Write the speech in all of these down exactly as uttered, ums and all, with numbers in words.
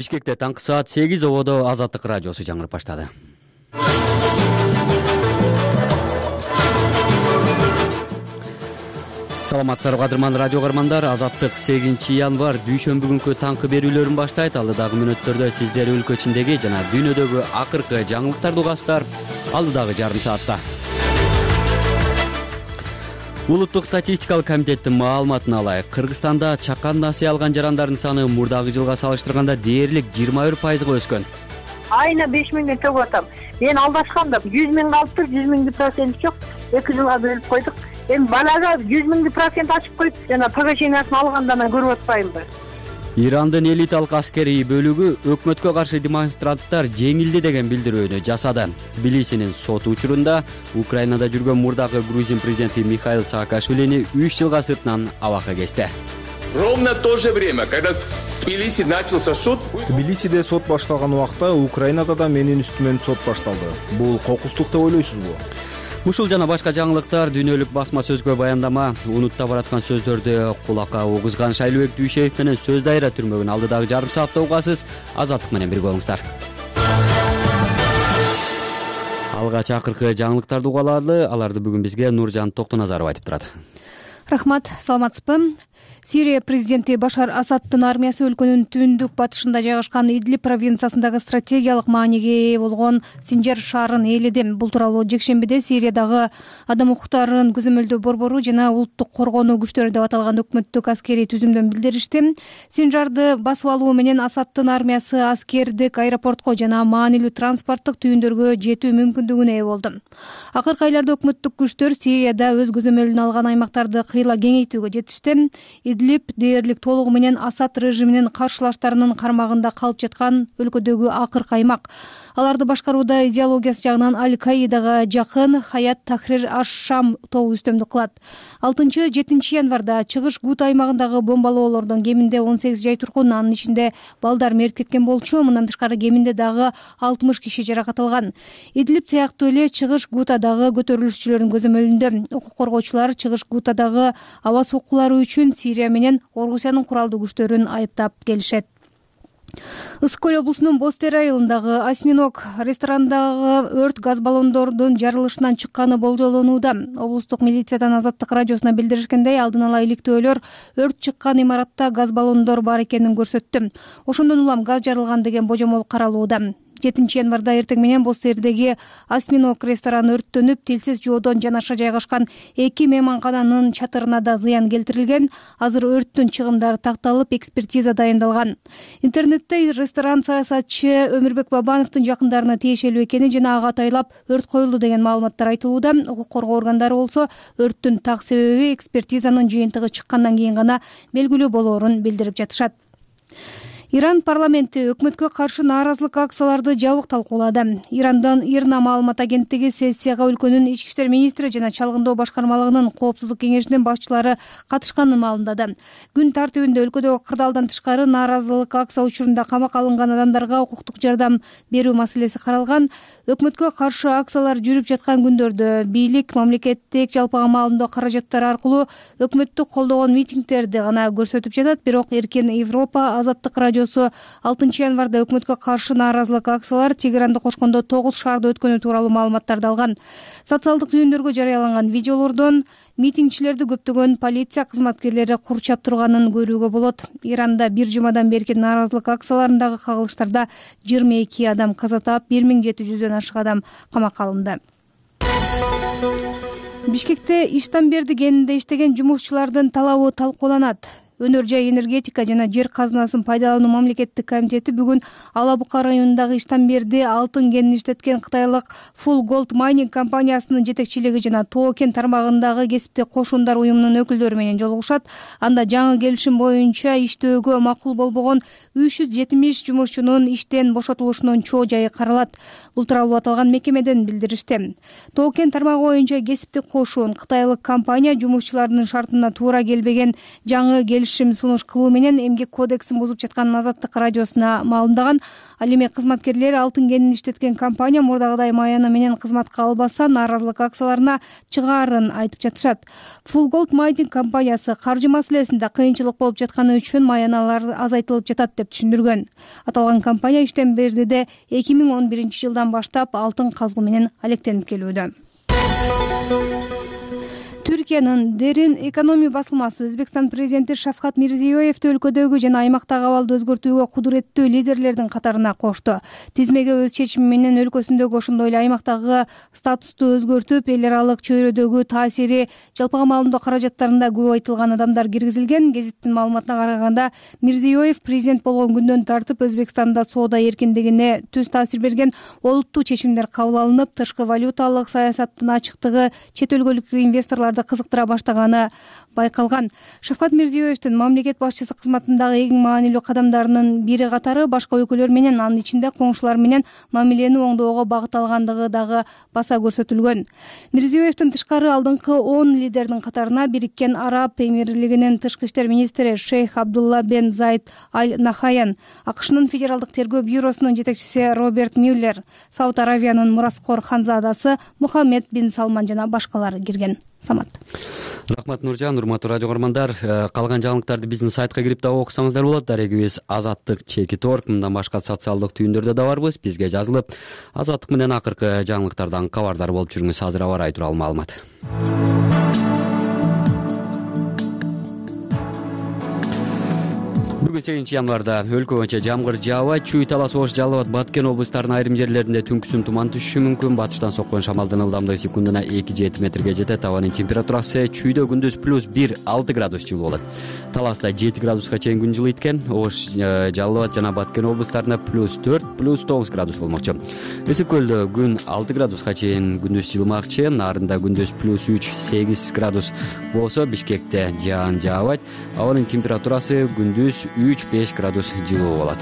Бишкекте таңкы саат сегиз ободо Азаттык радиосу жаңырып баштады. Саламатсыздарбы кадырман радио көрөрмандар. Азаттык сегизинчи январь дүйшөмбү күнкү таңкы берүүлөрүн баштайт. Алдыдагы мүнөттөрдө сиздер өлкө ичиндеги жана дүйнөдөгү акыркы жаңылыктарды угасыздар. Алдыдагы жарым саатта Улуттук статистикалык комитеттин маалыматына алайык, Кыргызстанда чакан насыя алган жарандардын саны мурдагы жылга салыштырганда дээрлик жыйырма бир пайызга өскөн. Айына беш миңден төгүп атам. Мен алдашканда жүз миң калыптыр, жүз миңди процент жок. эки жылга бөлүп койдук. Эми балага жүз миңди процент ачып коюп, жана погашениясын алганда мен көрүп атпаймынбы? Ирандын элиталык аскерий бөлүгү өкмөткө каршы демонстранттар жеңилди деген билдирүүнү жасады. Тбилисинин сот учурунда Украинада жүргөн мурдагы Грузин президенти Михаил Саакашвилини үч жылга сыртынан абакка кести. Ровно то же время, когда в Тбилиси начался суд. Тбилисиде сот башталган убакта Украинада да менин үстүмөн сот башталды. Бул кокустук деп ойлойсузбу? Ушул жана башка жаңылыктар, дүйнөлүк басма сөзгө баяндама, унутта бараткан сөздөрдү кулакка угузган Шайлыбек Дүйшеев менен сөз дайра түрмөгүн алдыдагы жарым саатта угасыз. Азаттык менен бирге болуңуздар. Алгач акыркы жаңылыктарды угалалы, аларды бүгүн бизге Нуржан Токтоназаров айтып турат. Рахмат, саламатсызбы? Сирия президенти Башар Асаддын армиясы өлкөнүн түндүк батышында жайгашкан Идлиб провинциясындагы стратегиялык мааниге ээ болгон Синжар шаарын ээледи. Бул тууралуу жекшембиде Сириядагы адам укуктарын көзөмөлдөө борбору жана улуттук коргонуу күчтөрү деп аталган өкмөттүк аскерий түзүмдөн билдиришти. Синжарды басып алуу менен Асаддын армиясы аскердик аэропортко жана маанилүү транспорттук түйүндөргө жетүү мүмкүндүгүнө ээ болду. Акыркы айларда өкмөттүк күчтөр Сирияда өз көзөмөлүнө алган аймактарды кыйла кеңейтүүгө жетишти. Идлиб дээрлик толугу менен Асад режиминин каршылаштарынын кармагында калып жаткан өлкөдөгү акыркы аймак. Аларды башкарууда идеологиясы жагынан Аль-Каидага жакын Хаят Тахрир аш-Шам тобу үстөмдүк кылат. алтынчы жетинчи январда чыгыш Гута аймагындагы бомбалоолордон кеминде он сегиз жай тургун, анын ичинде балдар мерт кеткен болчу. Мындан тышкары кеминде дагы алтымыш киши жаракат алган. Идлиб сыяктуу эле чыгыш Гутадагы көтөрүлүшчүлөрдүн көзөмөлүндө. Укук коргоочулар чыгыш Гутадагы аба соккулары үчүн Сирия менен Орусиянын куралдуу күчтөрүн айыптап келишет. Ысык көл облусунун Бостер айылындагы Осьминог ресторандагы өрт газ баллондордун жарылышынан чыкканы болжолонууда. Облустук милициядан Азаттык радиосуна билдиришкендей, алдын ала иликтөөлөр өрт чыккан имаратта газ баллондор бар экенин көрсөттү. Ошондон улам газ жарылган деген божомол каралууда. жетинчи январда эртең менен Бостердеги Осьминог рестораны өрттөнүп, тилсиз жоодон жанаша жайгашкан эки мейманкананын чатырына да зыян келтирилген. Азыр өрттүн чыгымдары такталып, экспертиза дайындалган. Интернетте ресторан саясатчы Өмүрбек Бабановдун жакындарына тиешелүү экени жана ага атайлап өрт коюлду деген маалыматтар айтылууда. Укук коргоо органдары болсо өрттүн так себеби экспертизанын жыйынтыгы чыккандан кийин гана белгилүү болоорун билдирип жатышат. Иран парламенти өкмөткө каршы нааразылык акцияларды жабык талкуулады. Ирандан ИРНА маалымат агенттиги сессияга өлкөнүн ички иштер министри жана чалгындоо башкармалыгынын коопсуздук кеңешинин башчылары катышканын маалымдады. Күн тартибинде өлкөдөгү кырдаалдан тышкары нааразылык акция учурунда камакка алынган адамдарга укуктук жардам берүү маселеси каралган. Өкмөткө каршы акциялар жүрүп жаткан күндөрдө бийлик мамлекеттик жалпыга маалымдоо каражаттары аркылуу өкмөттүк колдогон митингдерди гана көрсөтүп жатат. Бирок Эркин Европа Азаттык радио алтынчы январда өкмөткө каршы нааразылык акциялар Тегеранды кошкондо тогуз шаарда өткөнү тууралуу маалыматтарды алган. Социалдык түйүндөргө жарыяланган видеолордон митингчилерди көптөгөн полиция кызматкерлери курчап турганын көрүүгө болот. Иранда бир жумадан берки нааразылык акцияларындагы кагылыштарда жыйырма эки адам каза таап, бир миң жети жүздөн ашык адам камакка алынды. Бишкекте Иштамберди кенинде иштеген жумушчулардын талабы талкууланат. Өнөр жай энергетика жана жер казынасын пайдалануу мамлекеттик комитети бүгүн Ала Бука районундагы Иштамберди алтын кенин иштеткен кытайлык Full Gold Mining компаниясынын жетекчилиги жана Тоо кен тармагындагы кесиптик кошундар уюмунун өкүлдөрү менен жолугушат. Анда жаңы келишим боюнча иштөөгө макул болбогон үч жүз жетимиш жумушчунун иштен бошотулушунун чоо жайы каралат. Бул тууралуу аталган мекемеден билдиришти. Тоо кен тармагы боюнча кесиптик кошун кытайлык компания жумушчулардын шартына туура келбеген жаңы келишим кеширим сунуш кылуу менен эмгек кодексин бузуп жатканын Азаттык радиосуна маалымдаган. Ал эми кызматкерлер алтын кенин иштеткен компания мурдагыдай маяны менен кызматка албаса нааразылык акцияларына чыгаарын айтып жатышат. Full Gold Mining компаниясы каржы маселесинде кыйынчылык болуп жатканы үчүн маяналар азайтылып жатат деп түшүндүргөн. Аталган компания иштен бердиде эки миң он биринчи жылдан баштап алтын казгуу менен алектенип келүүдө. Түркиянын Дерин экономия басылмасы Өзбекстан президенти Шавкат Мирзиёевди өлкөдөгү жана аймактагы абалды өзгөртүүгө кудуреттүү лидерлердин катарына кошту. Тизмеге өз чечими менен өлкөсүндөгү ошондой эле аймактагы статусту өзгөртүп, эл аралык чөйрөдөгү таасири, жалпыга маалымдоо каражаттарында көп айтылган адамдар киргизилген. Гезиттин маалыматына караганда, Мирзиёев президент болгон күндөн тартып Өзбекстанда соода эркиндигине түз таасир берген олуттуу чечимдер кабыл алынып, тышкы валюталык саясаттын ачыктыгы чет өлкөлүк инвесторлорду кызыктыра баштаганы байкалган. Шавкат Мирзиёевдин мамлекет башчысы кызматындагы эң маанилүү кадамдарынын бири катары башка өлкөлөр менен, анын ичинде коңшулар менен мамилени оңдоого багытталгандыгы дагы баса көрсөтүлгөн. Мирзиёевдин тышкары алдыңкы он лидердин катарына Бириккен Араб Эмирлигинин тышкы иштер министри Шейх Абдулла бен Заид Аль Нахаян, АКШнын федералдык тергөө бюросунун жетекчиси Роберт Мюллер, Сауд Аравиянын мураскор ханзадасы Мухаммед бин Салман жана башкалар кирген. Самат. Рахмат Нуржан, урматтуу радио көрөрмандар. Калган жаңылыктарды биздин сайтка кирип дагы окусаңыздар болот. Дарегибиз Азаттык чекит орг. Мындан башка социалдык түйүндөрдө да барбыз. Бизге жазылып, Азаттык менен акыркы жаңылыктардан кабардар болуп жүрүңүз. Азыр аба ырайы тууралуу маалымат. Бүгүн сегизинчи январда өлкө боюнча жамгыр жаабайт. Чүй, Талас, Ош, Жалал Абад, Баткен облустарынын айрым жерлеринде түнкүсүн туман түшүшү мүмкүн. Батыштан соккон шамалдын ылдамдыгы секундуна эки жети метрге жетет. Абанын температурасы чүйдө күндүз плюс бир алты градус жылуу болот. Таласта жети градуска чейин күн жылыйт экен. Ош, Жалал Абад жана Баткен облустарында плюс төрт, плюс тогуз градус болмокчу. Ысык көлдө күн алты градуска чейин күндүз жылымакчы. Нарында күндүз плюс үч, сегиз градус болсо, Бишкекте жаан жаабайт. Абанын температурасы күндүз үч беш градус жылуу болот.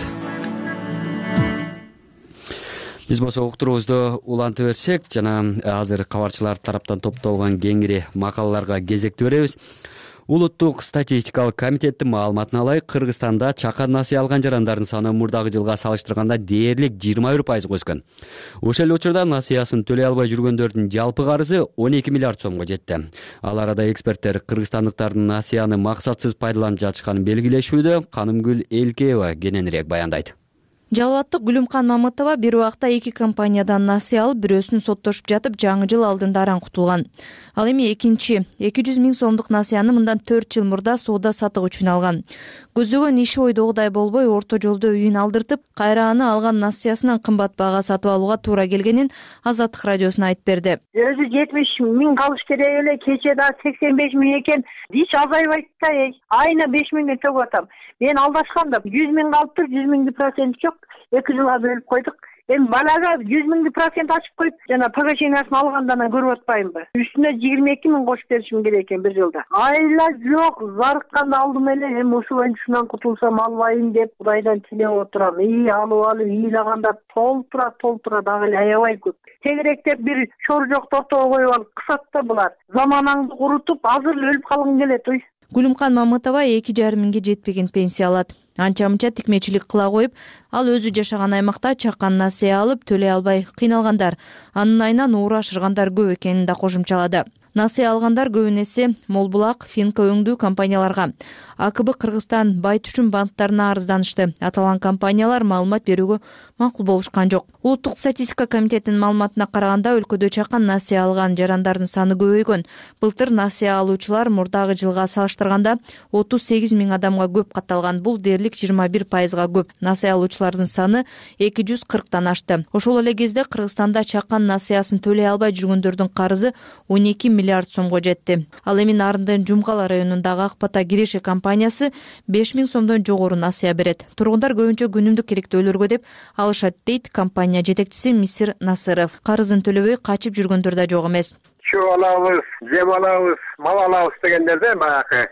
Биз болсо уктуруубузду уланта берсек жана азыр кабарчылар тараптан топтолгон кеңири макалаларга кезекти беребиз. Улуттук статистикалык комитеттин маалыматына ылайык, Кыргызстанда чакан насыя алган жарандардын саны мурдагы жылга салыштырганда дээрлик жыйырма бир пайызга өскөн. Ошол эле учурда насыясын төлөй албай жүргөндөрдүн жалпы карызы он эки миллиард сомго жетти. Ал арада эксперттер кыргызстандыктардын насыяны максатсыз пайдаланып жатышканын белгилешүүдө. Канымгүл Элкеева кененирээк баяндайт. Жалалаттык Гүлүмкан Мамытова бир убакта эки компаниядан насыя алып, бирөөсүн соттошуп жатып, жаңы жыл алдында аран кутулган. Ал эми экинчи эки жүз миң сомдук насыяны мындан төрт жыл мурда соода сатык үчүн алган. Көздөгөн иши ойдогудай болбой, орто жолдо үйүн алдыртып, кайра аны алган насыясынан кымбат баага сатып алууга туура келгенин Азаттык радиосуна айтып берди. Өзү жетимиш миң калыш керек эле, кече да сексен беш миң экен. Иш азайбайт да, айына беш миңге төгүп атам. Мен алдашкам да жүз миң калыптыр, жүз миңди процент жок. эки жылга бөлүп койдук. Эми балага жүз миңди процент ачып коюп, жана погашениясын алгандан көрүп атпаймынбы? Үстүнө жыйырма эки миң кошуп беришим керек экен бир жылда. Айла жок, зарыкканды алдым эле, эми ушул оюнчусунан кутулсам албайм деп Кудайдан тилеп отурам. И алып алып ыйлагандар толтура толтура дагы эле аябай көп. Тегеректеп бир чор жок тортого коюп алып кысат да булар. Заманаңды курутуп, азыр өлүп калгың келет, уй. Гүлүмкан Мамытова эки жарым миңге жетпеген пенсия алат. Анча-мынча тикмечилик кыла коюп, ал өзү жашаган аймакта чакан насыя алып, төлөй албай кыйналгандар, анын айынан уур ашыргандар көп экенин да кошумчалады. Насыя алгандар көбүн эсе Молбулак, Финка өңдүү компанияларга, АКБ Кыргызстан байт үчүн банктарына арызданышты. Аталган компаниялар маалымат берүүгө макул болушкан жок. Улуттук статистика комитетинин маалыматына караганда, өлкөдө чакан насыя алган жарандардын саны көбөйгөн. Былтыр насыя алуучулар мурдагы жылга салыштырганда отуз сегиз миң адамга көп катталган. Бул дээрлик жыйырма бир пайызга көп. Насыя алуучулардын саны эки жүз кырктан ашты. Ошол эле кезде Кыргызстанда чакан насыясын төлөй албай жүргөндөрдүн карызы он эки миллиард сомго жетти. Ал эми Нарындын Жумгала районундагы Акбата Киреше компаниясы беш миң сомдон жогору насыя берет. Тургундар көбүнчө күнүмдүк керектөөлөргө деп алышат, дейт компания жетекчиси Мисир Насыров. Карызын төлөбөй качып жүргөндөр да жок эмес. Чүй алабыз, жем алабыз, мал алабыз дегендерде баягы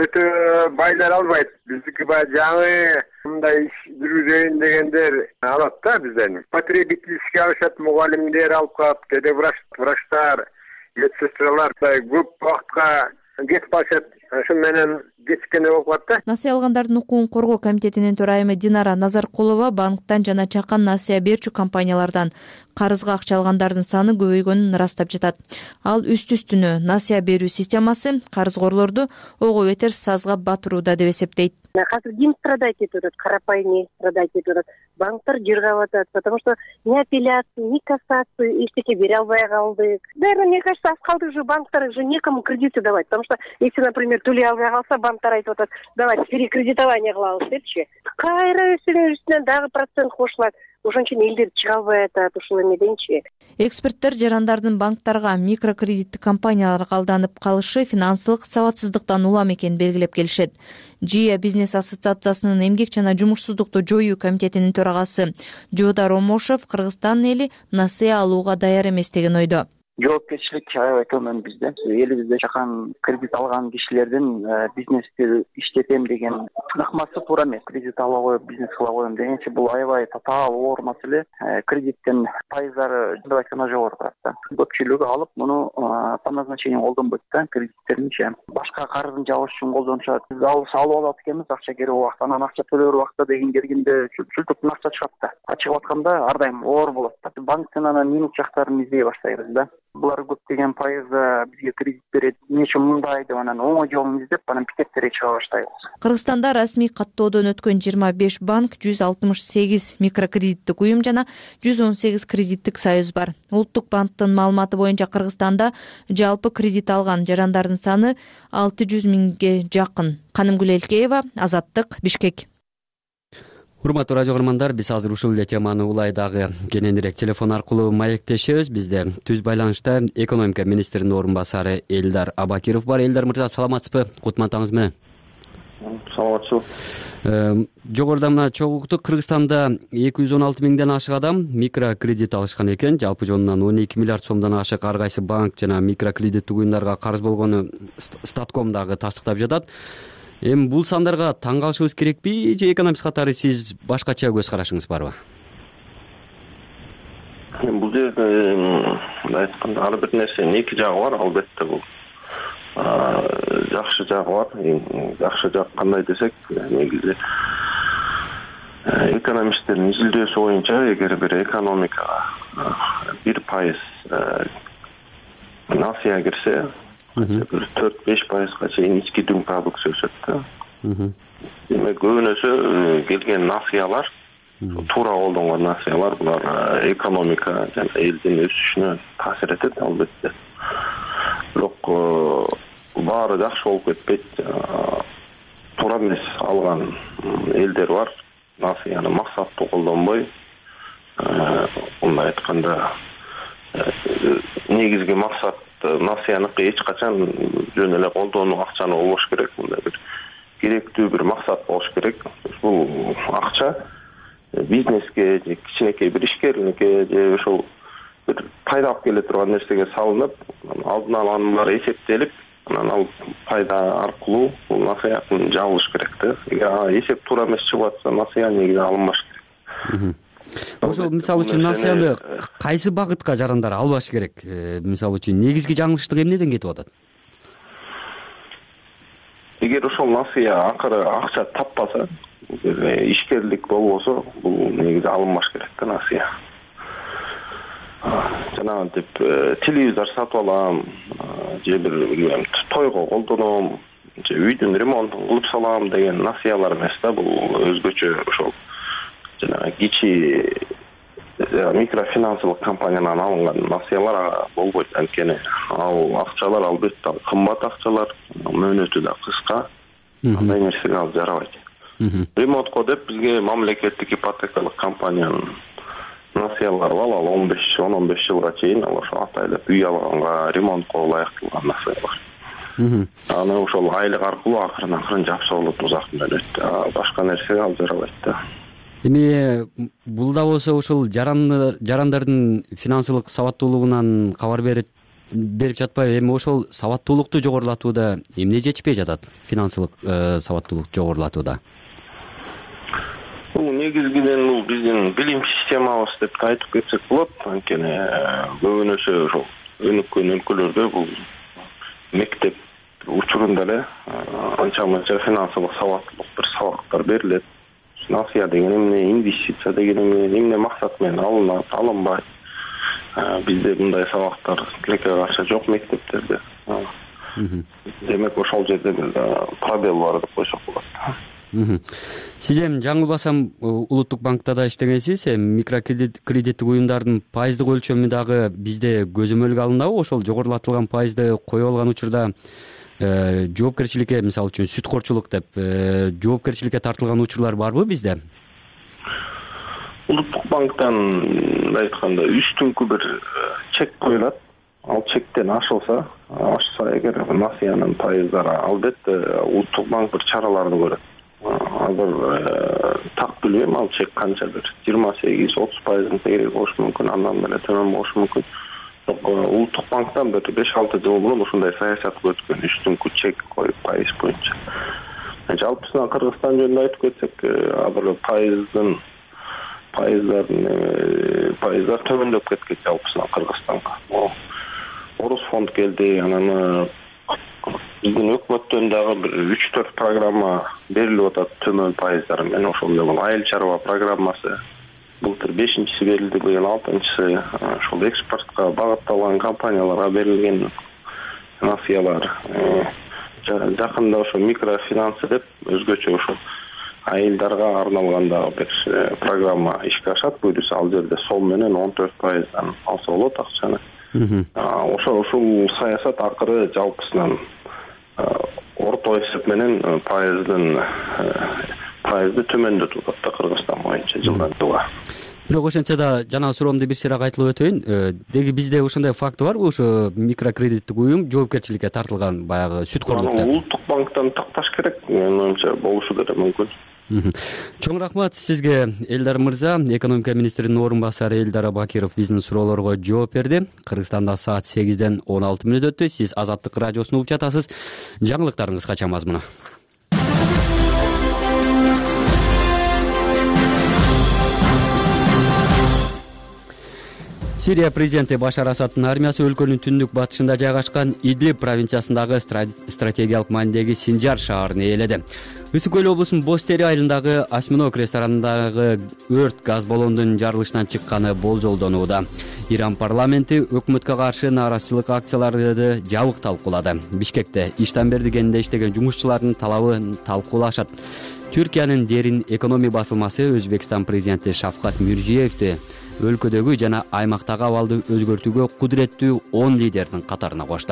өтө байлар албайт. Биздики баягы жаңы мындай иш жүргүзөйүн дегендер алат да бизден. Потребительский алышат, мугалимдер алып калат, кээде врачтар, медсестралар көп убакытка кетип калышат. ошо менен кечиккенде болуп калат да. Насыя алгандардын укугун коргоо комитетинин төрайымы Динара Назаркулова банктан жана чакан насыя берчү компаниялардан карызга акча алгандардын саны көбөйгөнүн ырастап жатат. Ал үстү-үстүнө насыя берүү системасы карызгорлорду ого бетер сазга батырууда деп эсептейт. Азыр ким страдать этип атат? Карапайым эл страдать этип атат. Банктар жыргап атат, потому что ни апелляцию, ни кассацию эчтеке бере албай калдык. Наверное, мне кажется, аз калдык уже банктар уже некому кредиты давать, потому что если, например, төлөй албай калса, банктар айтып атат, давайте перекредитование кылабыз депчи. Кайра өсүнүн үстүнөн дагы процент кошулат. Ошон үчүн элдер чыга албай атат ушул эмеденчи. Эксперттер жарандардын банктарга, микрокредиттик компанияларга алданып калышы финансылык сабатсыздыктан улам экенин белгилеп келишет. ЖИА бизнес ассоциациясынын эмгек жана жумушсуздукту жоюу комитетинин төрагасы Жодар Омошов Кыргызстан эли насыя алууга даяр эмес деген ойдо. Жоопкерчилик аябай төмөн бизде. Элибизде жакан кредит алган кишилердин бизнести иштетем деген ыкмасы туура эмес. Кредит ала коюп бизнес кыла коем дегенче бул аябай татаал оор маселе. Кредиттин пайыздары деп айтканда жогору турат. Көпчүлүгү алып муну по назначению колдонбойт да, кредиттеринчи. Башка карызын жабыш үчүн колдонушат. Биз алып алып атат экенбиз, акча керек убакта, анан акча төлөр убакта деген келгенде чүлтүктөн акча чыгат да. Чыгып атканда ар дайым оор болот. Банктын анан минус жактарын издей баштайбыз да. Булар көптөгөн пайызда бизге кредит берет, эмнече мындай деп анан оңой жолун издеп, анан пикеттерге чыга баштайбыз. Кыргызстанда расмий каттоодон өткөн жыйырма беш банк, жүз алтымыш сегиз микрокредиттик уюм жана жүз он сегиз кредиттик союз бар. Улуттук банктын маалыматы боюнча Кыргызстанда жалпы кредит алган жарандардын саны алты жүз миңге жакын. Канымгүл Элкеева, Азаттык, Бишкек. Урматтуу радио көрөрмандар, биз азыр ушул эле теманы улай дагы кененирээк телефон аркылуу маектешебиз. Бизде түз байланышта экономика министринин орун басары Элдар Абакиров бар. Элдар мырза, саламатсызбы? Кутмантаңыз менен. Саламатсызбы. Жогоруда мына чогуу уктук, Кыргызстанда эки жүз он алты миңден ашык адам микрокредит алышкан экен. Жалпы жонунан он эки миллиард сомдон ашык ар кайсы банк жана микрокредиттик уюмдарга карыз болгону Статком дагы тастыктап жатат. Эми бул сандарга таң калышыбыз керекпи же экономист катары сиз башкача көз карашыңыз барбы? Бул жерде мындай айтканда ар бир нерсенин эки жагы бар, албетте бул. Жакшы жагы бар. Жакшы жак кандай десек, негизи экономисттердин изилдөөсү боюнча эгер бир экономикага бир пайыз насыя кирсе, төрт беш пайызга чейин ички дүң продукция өсөт да. Демек көбүнөсү келген насыялар, туура колдонгон насыялар, булар экономика жана элдин өсүшүнө таасир этет албетте. Бирок баары жакшы болуп кетпейт. Туура эмес алган элдер бар. Насыяны максаттуу колдонбой, мындай айтканда негизги максат насыяныкі эч качан жөн эле колдонуу акчаны болбош керек. Мындай бир керектүү бир максат болуш керек. Бул акча бизнеске же кичинекей бир ишкерликке же ошол бир пайда алып келе турган нерсеге салынып, алдын ала анын баары эсептелип, анан ал пайда аркылуу бул насыяны жабылыш керек да. Эгер эсеп туура эмес чыгып атса, насыя негизи алынбаш керек. Ошол мисалы үчүн насыяны кайсы багытка жарандар албаш керек? Мисалы үчүн негизги жаңылыштык эмнеден кетип атат? Эгер ошол насыя акыры акча таппаса, ишкерлик болбосо, бул негизи алынбаш керек да насыя. Жанагынтип телевизор сатып алам, же бир билбейм, тойго колдоном, же үйдүн ремонтун кылып салам деген насыялар эмес да, бул өзгөчө ошол жана кичи микрофинансылык компаниянан алынган насыялар болбойт. Анткени ал акчалар албетте кымбат акчалар, мөөнөтү да кыска. Андай нерсеге ал жарабайт. Ремонтко деп бизге мамлекеттик ипотекалык компаниянын насыялары бар, ал он беш он беш жылга чейин ал ошо атайлап үй алганга, ремонтко ылайыкталган насыялар. Аны ошол айлык аркылуу акырын акырын жапса болот, узак мөөнөттө. Башка нерсеге ал жарабайт да. Эми бул да болсо ушул жарандардын финансылык сабаттуулугунан кабар берет берип жатпайбы? Эми ошол сабаттуулукту жогорулатууда эмне жетишпей жатат? Финансылык сабаттуулук жогорулатууда. Бул негизгиден бул биздин билим системабыз деп айтып кетсек болот. Анткени көбүнөсү ошол өнүккөн өлкөлөрдө бул мектеп учурунда эле анча мынча финансылык сабаттуулук бир сабактар берилет. Насыя деген эмне, инвестиция деген эмне, эмне максат менен алынат, алынбайт. Бизде мындай сабактар тилекке каршы жок мектептерде. Демек ошол жерде пробел бар деп койсок болот. Сиз эми жаңылбасам Улуттук банкта да иштегенсиз, микрокредиттик уюмдардын пайыздык өлчөмү дагы бизде көзөмөлгө алынабы? Ошол жогорулатылган пайызды коюп алган учурда жоопкерчиликке, мисалы үчүн сүткорчулук деп жоопкерчиликке тартылган учурлар барбы бизде? Улуттук банктан айтканда үстүңкү бир чек коюлат. Ал чектен ашылса, ашса эгер насыянын пайыздары албетте Улуттук банк бир чараларды көрөт. Азыр так билбейм, ал чек канчадыр. жыйырма сегиз отуз пайыздын тегерек болушу мүмкүн, андан деле төмөн болушу мүмкүн. Улуттук банктан бир беш алты жыл мурун ушундай саясатка өткөн, үстүңкү чек коюп пайыз боюнча. Жалпысынан Кыргызстан жөнүндө айтып кетсек, азыр пайыздын пайыздардын пайыздар төмөндөп кеткен жалпысынан Кыргызстанга. Орус фонд келди, анан биздин өкмөттөн дагы бир үч төрт программа берилип атат төмөн пайыздар менен. Ошол эле айыл чарба программасы былтыр бешинчиси берилди, быйыл алтынчысы. Ошол экспортко багытталган компанияларга берилген насыялар. Жакында ошо микрофинансы деп өзгөчө ошо айылдарга арналган дагы бир программа ишке ашат буюрса, ал жерде сом менен он төрт пайыздан алса болот акчаны. Ошо ушул саясат акыры жалпысынан орто эсеп менен пайыздын пайызды төмөндөтүп атат Кыргызстан боюнча жылдан жылга. Бирок ошентсе да жанагы суроомду бир сыйра кайталап өтөйүн. Деги бизде ошондой факты барбы, ошо микрокредиттик уюм жоопкерчиликке тартылган баягы сүткөрлүк деп? Улуттук банктан такташ керек, менин оюмча болушу керек мүмкүн. Чоң рахмат сизге, Элдар мырза. Экономика министринин орун басары Элдар Бакиров биздин суроолорго жооп берди. Кыргызстанда саат сегизден он алты мүнөт өттү. Сиз Азаттык радиосун угуп жатасыз. Жаңылыктардын кыскача мазмуну. Сирия президенти Башар Асаддын армиясы өлкөнүн түндүк батышында жайгашкан Идлиб провинциясындагы стратегиялык маанидеги Синжар шаарын ээледи. Ысык көл облусунун Бостери айылындагы Осьминог ресторанындагы өрт газ баллондун жарылышынан чыкканы болжолдонууда. Иран парламенти өкмөткө каршы нааразычылык акцияларды жабык талкуулады. Бишкекте иштен бердигенде иштеген жумушчулардын талабын талкуулашат. Түркиянын Дерин экономия басылмасы Өзбекстан президенти Шавкат Мирзиевди өлкөдөгү жана аймактагы абалды өзгөртүүгө кудуреттүү он лидердин катарына кошду.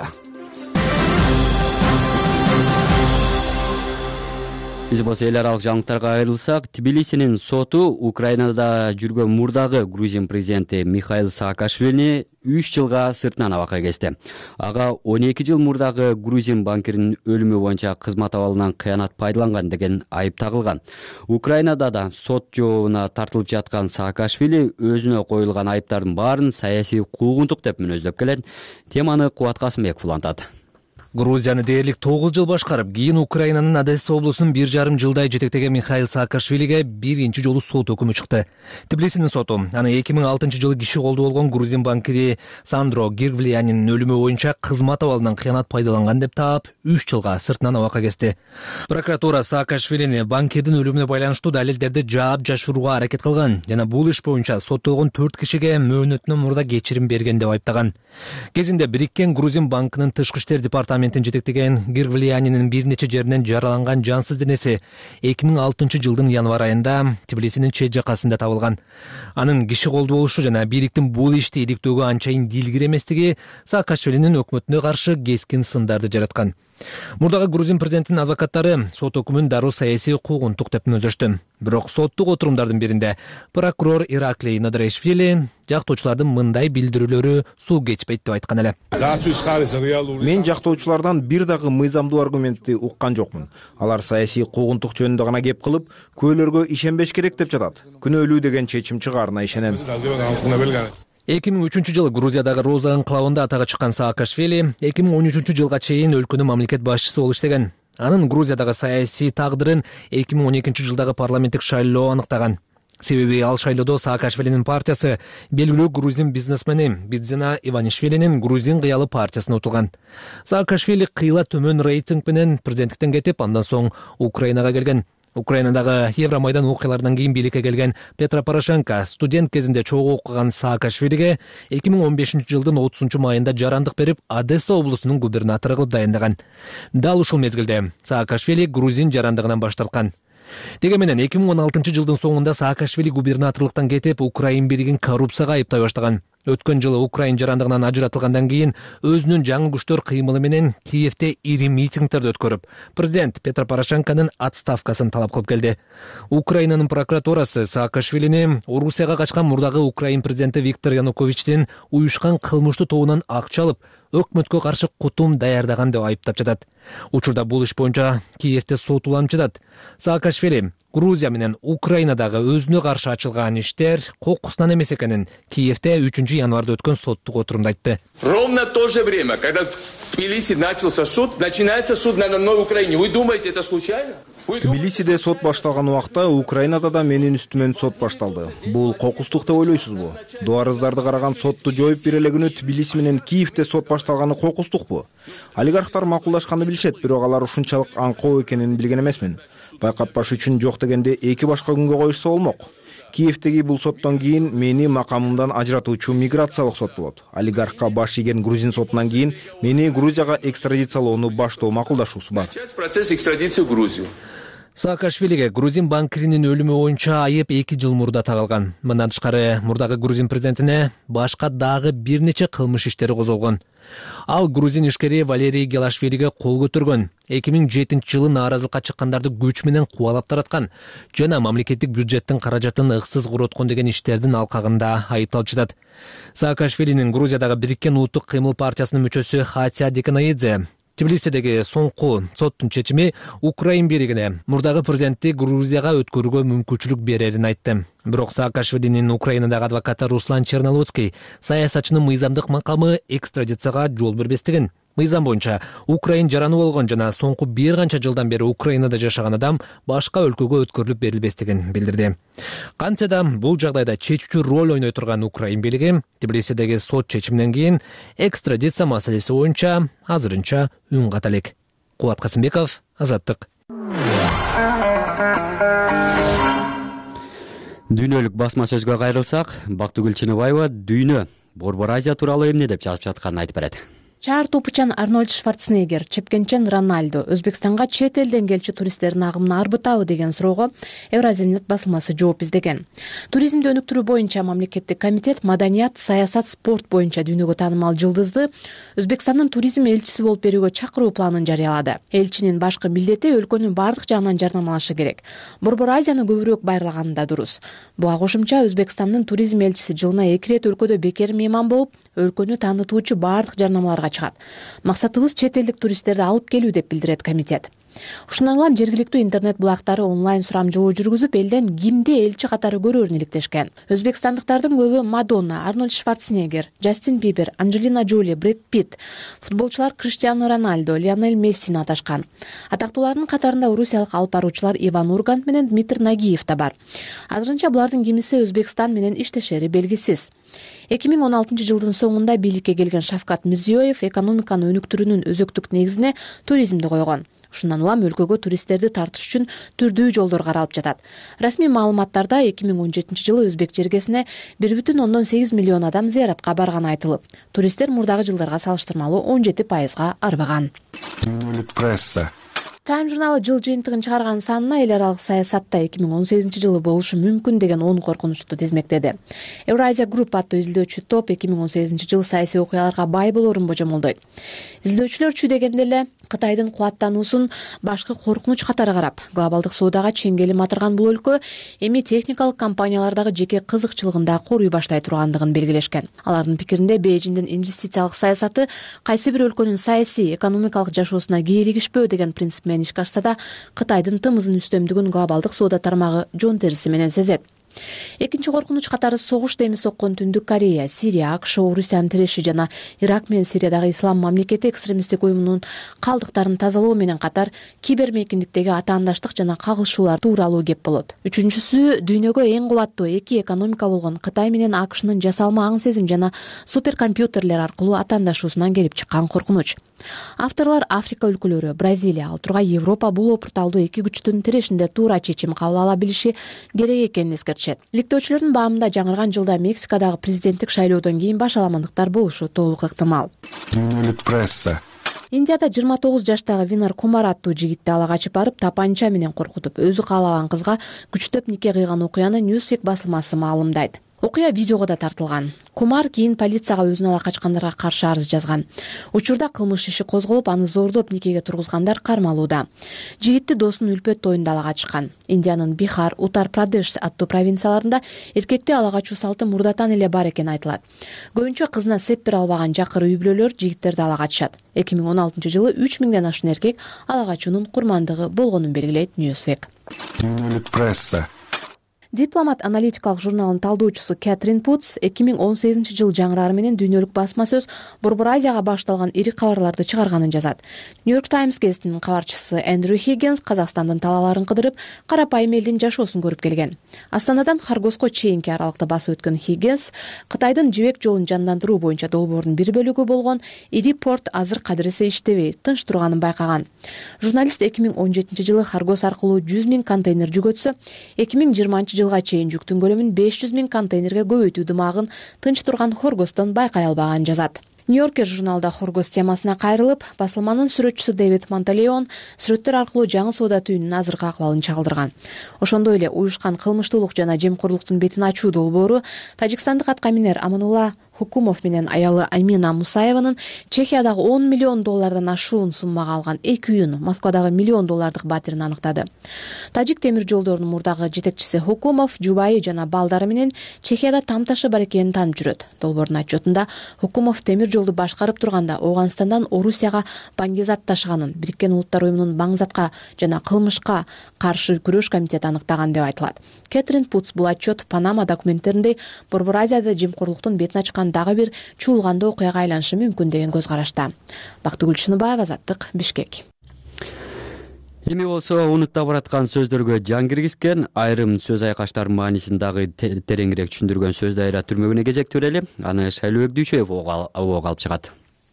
Биз болсо эл аралык жаңылыктарга айрылсак, Тбилисинин соту Украинада жүргөн мурдагы Грузин президенти Михаил Саакашвилини үч жылга сыртынан абакка кести. Ага он эки жыл мурдагы Грузин банкиринин өлүмү боюнча кызмат абалынан кыянат пайдаланган деген айып тагылган. Украинада да сот жообуна тартылып жаткан Саакашвили өзүнө коюлган айыптардын баарын саясий куугунтук деп мүнөздөп келет. Теманы Кубат Касымбеков улантат. Грузияны дээрлик тогуз жыл башкарып, кийин Украинанын Одесса облусунун бир жарым жылдай жетектеген Михаил Саакашвилиге биринчи жолу сот өкүмү чыкты. Тбилисинин соту аны эки миң алтынчы жылы киши колдуу болгон грузин банкири Сандро Гирвлиянинин өлүмү боюнча кызмат абалынан кыянат пайдаланган деп таап, үч жылга сыртынан абакка кести. Прокуратура Саакашвилини банкирдин өлүмүнө байланыштуу далилдерди жаап жашырууга аракет кылган жана бул иш боюнча соттолгон төрт кишиге мөөнөтүнөн мурда кечирим берген деп айыптаган. Кезинде Бириккен Грузин банкынын тышкы иштер департаментин жетектеген Гирвлиянинин бир нече жеринен жараланган жансыз денеси эки миң алтынчы жылдын январь айында Тбилисинин чет жакасында табылган. Анын киши колдуу болушу жана бийликтин бул ишти иликтөөгө анчайын дилгир эместиги Саакашвилинин өкмөтүнө каршы кескин сындарды жараткан. Мурдагы Грузин президентинин адвокаттары сот өкүмүн дароо саясий куугунтук деп мүнөздөштү. Бирок соттук отурумдардын биринде прокурор Ираклий Надарешвили жактоочулардын мындай билдирүүлөрү суу кечпейт деп айткан эле. Мен жактоочулардан бир дагы мыйзамдуу аргументти уккан жокмун. Алар саясий куугунтук жөнүндө гана кеп кылып, көөлөргө ишенбеш керек деп жатат. Күнөөлүү деген чечим чыгаарына ишенем. эки миң үчүнчү жылы Грузиядагы Роза анклавында атага чыккан Саакашвили эки миң он үчүнчү жылга чейин өлкөнүн мамлекет башчысы болуп иштеген. Анын Грузиядагы саясий тагдырын эки миң он экинчи жылдагы парламенттик шайлоо аныктаган. себеби ал шайлоодо Саакашвилинин партиясы белгилүү грузин бизнесмени Бидзина Иванишвилинин грузин кыялы партиясына утулган. Саакашвили кыйла төмөн рейтинг менен президенттиктен кетип, андан соң Украинага келген. Украинадагы Евромайдан окуяларынан кийин бийликке келген Петро Порошенко студент кезинде чогуу окуган Саакашвилиге эки миң он бешинчи жылдын отузунчу майында жарандык берип, Одесса облусунун губернатору кылып дайындаган. Дал ушул мезгилде Саакашвили грузин жарандыгынан баш тарткан. Деге менен эки миң он алтынчы жылдын соңунда Саакашвили губернаторлуктан кетип, Украин бийлигин коррупцияга айыптай баштаган. Өткөн жылы Украин жарандыгынан ажыратылгандан кийин өзүнүн жаңы күчтөр кыймылы менен Киевде ири митингдерди өткөрүп, президент Петро Порошенконун отставкасын талап кылып келди. Украинанын прокуратурасы Саакашвилини Орусияга качкан мурдагы Украин президенти Виктор Януковичтин уюшкан кылмыштуу тобунан акча алып, өкмөткө каршы кутум даярдаган деп айыптап жатат. Учурда бул иш боюнча Киевде сот уланып жатат. Саакашвили Грузия менен Украинадагы өзүнө каршы ачылган иштер кокусунан эмес экенин Киевде үчүнчү январда өткөн соттук отурумда айтты. Ровно в то же время, когда в Тбилиси начался суд, начинается суд на новой Украине. Вы думаете, это случайно? Тбилисиде сот башталган убакта Украинада да менин үстүмөн сот башталды. Бул кокустук деп ойлойсузбу? Дуарыздарды караган сотту жоюп бере эле күнү Тбилиси менен Киевде сот башталганы кокустукпу? Олигархтар макулдашканды билишет, бирок алар ушунчалык аңкоо экенин билген эмесмин. Байкатпаш үчүн жок дегенде эки башка күнгө коюшса болмок. Киевдеги бул соттон кийин мени макамымдан ажыратуучу миграциялык сот болот. Олигархка баш ийген грузин сотунан кийин мени Грузияга экстрадициялоону баштоо макулдашуусу бар. Процесс экстрадиции в Грузию. Саакашвилиге грузин банкиринин өлүмү боюнча айып эки жыл мурда тагылган. Мындан тышкары мурдагы грузин президентине башка дагы бир нече кылмыш иштери козголгон. Ал грузин ишкери Валерий Гелашвилиге кол көтөргөн, эки миң жетинчи жылы нааразылыкка чыккандарды күч менен кубалап тараткан жана мамлекеттик бюджеттин каражатын ыксыз куроткон деген иштердин алкагында айыпталып жатат. Саакашвилинин Грузиядагы Бириккен улуттук кыймыл партиясынын мүчөсү Хатя Деканаидзе Тбилисидеги соңку соттун чечими Украин бийлигине мурдагы президентти Грузияга өткөрүүгө мүмкүнчүлүк берерин айтты. Бирок Саакашвилинин Украинадагы адвокаты Руслан Чернолуцкий саясатчынын мыйзамдык макамы экстрадицияга жол бербестигин, мыйзам боюнча Украин жараны болгон жана соңку бир канча жылдан бери Украинада жашаган адам башка өлкөгө өткөрүлүп берилбестигин билдирди. Кантсе да бул жагдайда чечүүчү роль ойной турган Украин бийлиги Тбилисидеги сот чечиминен кийин экстрадиция маселеси боюнча азырынча үн ката элек. Кубат Касымбеков, Азаттык. Дүйнөлүк басма сөзгө кайрылсак, Бактыгүл Чыныбаева дүйнө Борбор Азия тууралуу эмне деп жазып жатканын айтып берет. Чаар топучан Арнольд Шварценеггер, чепкенчен Рональдо Өзбекстанга чет элден келчү туристтердин агымын арбытабы деген суроого Евразия басылмасы жооп издеген. Туризмди өнүктүрүү боюнча мамлекеттик комитет маданият, саясат, спорт боюнча дүйнөгө таанымал жылдызды Өзбекстандын туризм элчиси болуп берүүгө чакыруу планын жарыялады. Элчинин башкы милдети өлкөнү бардык жагынан жарнамалашы керек. Борбор Азияны көбүрөөк байырлаганы да дурус. Буга кошумча Өзбекстандын туризм элчиси жылына эки ирет өлкөдө бекер мейман болуп, өлкөнү таанытуучу бардык жарнамаларга чыгат. Максатыбыз чет элдик туристтерди алып келүү деп билдирет комитет. Ушундан улам жергиликтүү интернет булактары онлайн сурамжылоо жүргүзүп, элден кимди элчи катары көрөөрүн иликтешкен. Өзбекстандыктардын көбү Мадонна, Арнольд Шварценеггер, Джастин Бибер, Анджелина Джоли, Брэд Питт, футболчулар Криштиану Роналдо, Лионель Мессини аташкан. Атактуулардын катарында орусиялык алып баруучулар Иван Ургант менен Дмитрий Нагиев да бар. Азырынча булардын кимиси Өзбекстан менен иштешери белгисиз. эки миң он алтынчы жылдын соңунда бийликке келген Шавкат Мирзиёев экономиканы өнүктүрүүнүн өзөктүк негизине туризмди койгон. Ушундан улам өлкөгө туристтерди тартыш үчүн түрдүү жолдор каралып жатат. Расмий маалыматтарда эки миң он жетинчи жылы өзбек жергесине бир бүтүн ондон сегиз миллион адам зыяратка барганы айтылып, туристтер мурдагы жылдарга салыштырмалуу он жети пайызга арбаган. Пресса Time журналы жыл жыйынтыгын чыгарган санына эл аралык саясатта эки миң он сегизинчи жылы болушу мүмкүн деген он коркунучту тизмектеди. Евразия Group аттуу изилдөөчү топ эки миң он сегизинчи жылы саясий окуяларга бай болоорун божомолдойт. Изилдөөчүлөр чүй дегенде эле Кытайдын кубаттануусун башкы коркунуч катары карап, глобалдык соодага чеңгели матырган бул өлкө эми техникалык компаниялардагы жеке кызыкчылыгын да коруй баштай тургандыгын белгилешкен. Алардын пикиринде Бейжиңдин инвестициялык саясаты кайсы бир өлкөнүн саясий, экономикалык жашоосуна кийлигишпөө деген принцип менен ишке ашса да, Кытайдын тымызын үстөмдүгүн глобалдык соода тармагы жон териси менен сезет. Экинчи коркунуч катары согуш деми соккон Түндүк Корея, Сирия, АКШ, Орусиянын тиреши жана Ирак менен Сириядагы Ислам мамлекети экстремисттик уюмунун калдыктарын тазалоо менен катар кибермейкиндиктеги атаандаштык жана кагылышуулар тууралуу кеп болот. Үчүнчүсү дүйнөгө эң кубаттуу эки экономика болгон Кытай менен АКШнын жасалма аң сезим жана суперкомпьютерлер аркылуу атаандашуусунан келип чыккан коркунуч. Авторлор Африка өлкөлөрү, Бразилия, ал тургай Европа бул опурталдуу эки күчтүн тирешинде туура чечим кабыл ала билиши керек экенин эскертишет. Иликтөөчүлөрдүн баамында жаңырган жылда Мексикадагы президенттик шайлоодон кийин башаламандыктар болушу толук ыктымал. Дүйнөлүк пресса. Индияда жыйырма тогуз жаштагы Винар Кумар аттуу жигитти ала качып барып, тапанча менен коркутуп, өзү каалаган кызга күчтөп нике кыйган окуяны Newsweek басылмасы маалымдайт. Окуя видеого да тартылган. Кумар кийин полицияга өзүн ала качкандарга каршы арыз жазган. Учурда кылмыш иши козголуп, аны зордоп никеге тургузгандар кармалууда. Жигитти досунун үлпөт тоюнда ала качкан. Индиянын Бихар, Утар Прадеш аттуу провинцияларында эркекти ала качуу салты мурдатан эле бар экени айтылат. Көбүнчө кызына сеп бере албаган жакыр үй бүлөлөр жигиттерди ала качышат. эки миң он алтынчы жылы үч миңден ашуун эркек ала качуунун курмандыгы болгонун белгилейт Newsweek. Дүйнөлүк пресса. Дипломат аналитикалык журналынын талдоочусу Кэтрин Путс эки миң он сегизинчи жыл жаңырары менен дүйнөлүк басма сөз Борбор Азияга башталган ири кабарларды чыгарганын жазат. Нью-Йорк Таймс гезитинин кабарчысы Эндрю Хиггинс Казакстандын талааларын кыдырып, карапайым элдин жашоосун көрүп келген. Астанадан Харгоско чейинки аралыкта басып өткөн Хиггинс Кытайдын жибек жолун жандандыруу боюнча долбоордун бир бөлүгү болгон ири порт азыр кадыресе иштебей, тынч турганын байкаган. Журналист эки миң он жетинчи жылы Харгос аркылуу жүз миң контейнер жүгөтсө, эки миң жыйырманчы жылга чейин жүктүн көлөмүн беш жүз миң контейнерге көбөйтүү дымагын тынч турган Хоргостон байкай албаганын жазат. Нью-Йоркер журналда Хоргос темасына кайрылып, басылманын сүрөтчүсү Дэвид Монталеон сүрөттөр аркылуу жаңы соода түйүнүнүн азыркы акыбалын чагылдырган. Ошондой эле уюшкан кылмыштуулук жана жемкорлуктун бетин ачуу долбоору тажикстандык аткаминер Аманулла Хукумов менен аялы Амина Мусаеванын Чехиядагы он миллион доллардан ашуун суммага алган эки үйүн, Москвадагы миллион доллардык батирин аныктады. Тажик темир жолдорунун мурдагы жетекчиси Хукумов жубайы жана балдары менен Чехияда тамташы бар экенин таанып жүрөт. Долбоордун отчетунда Хукумов темир жолду башкарып турганда Ооганстандан Орусияга баңгизат ташыганын Бириккен Улуттар уюмунун баңгизатка жана кылмышка каршы күрөш комитети аныктаган деп айтылат. Кэтрин Путс бул отчет Панама документтеринде Борбор Азияда жемкорлуктун бетин ачкан дагы бир чуулгандуу окуяга айланышы мүмкүн деген көз карашта. Бактыгүл Чыныбаева, Азаттык, Бишкек. Эми болсо унутта бараткан сөздөргө жан киргизген, айрым сөз айкаштардын маанисин дагы тереңирээк түшүндүргөн сөз дайра түрмөгүнө кезек берели. Аны Шайлообек Дүйшөев обого алып чыгат.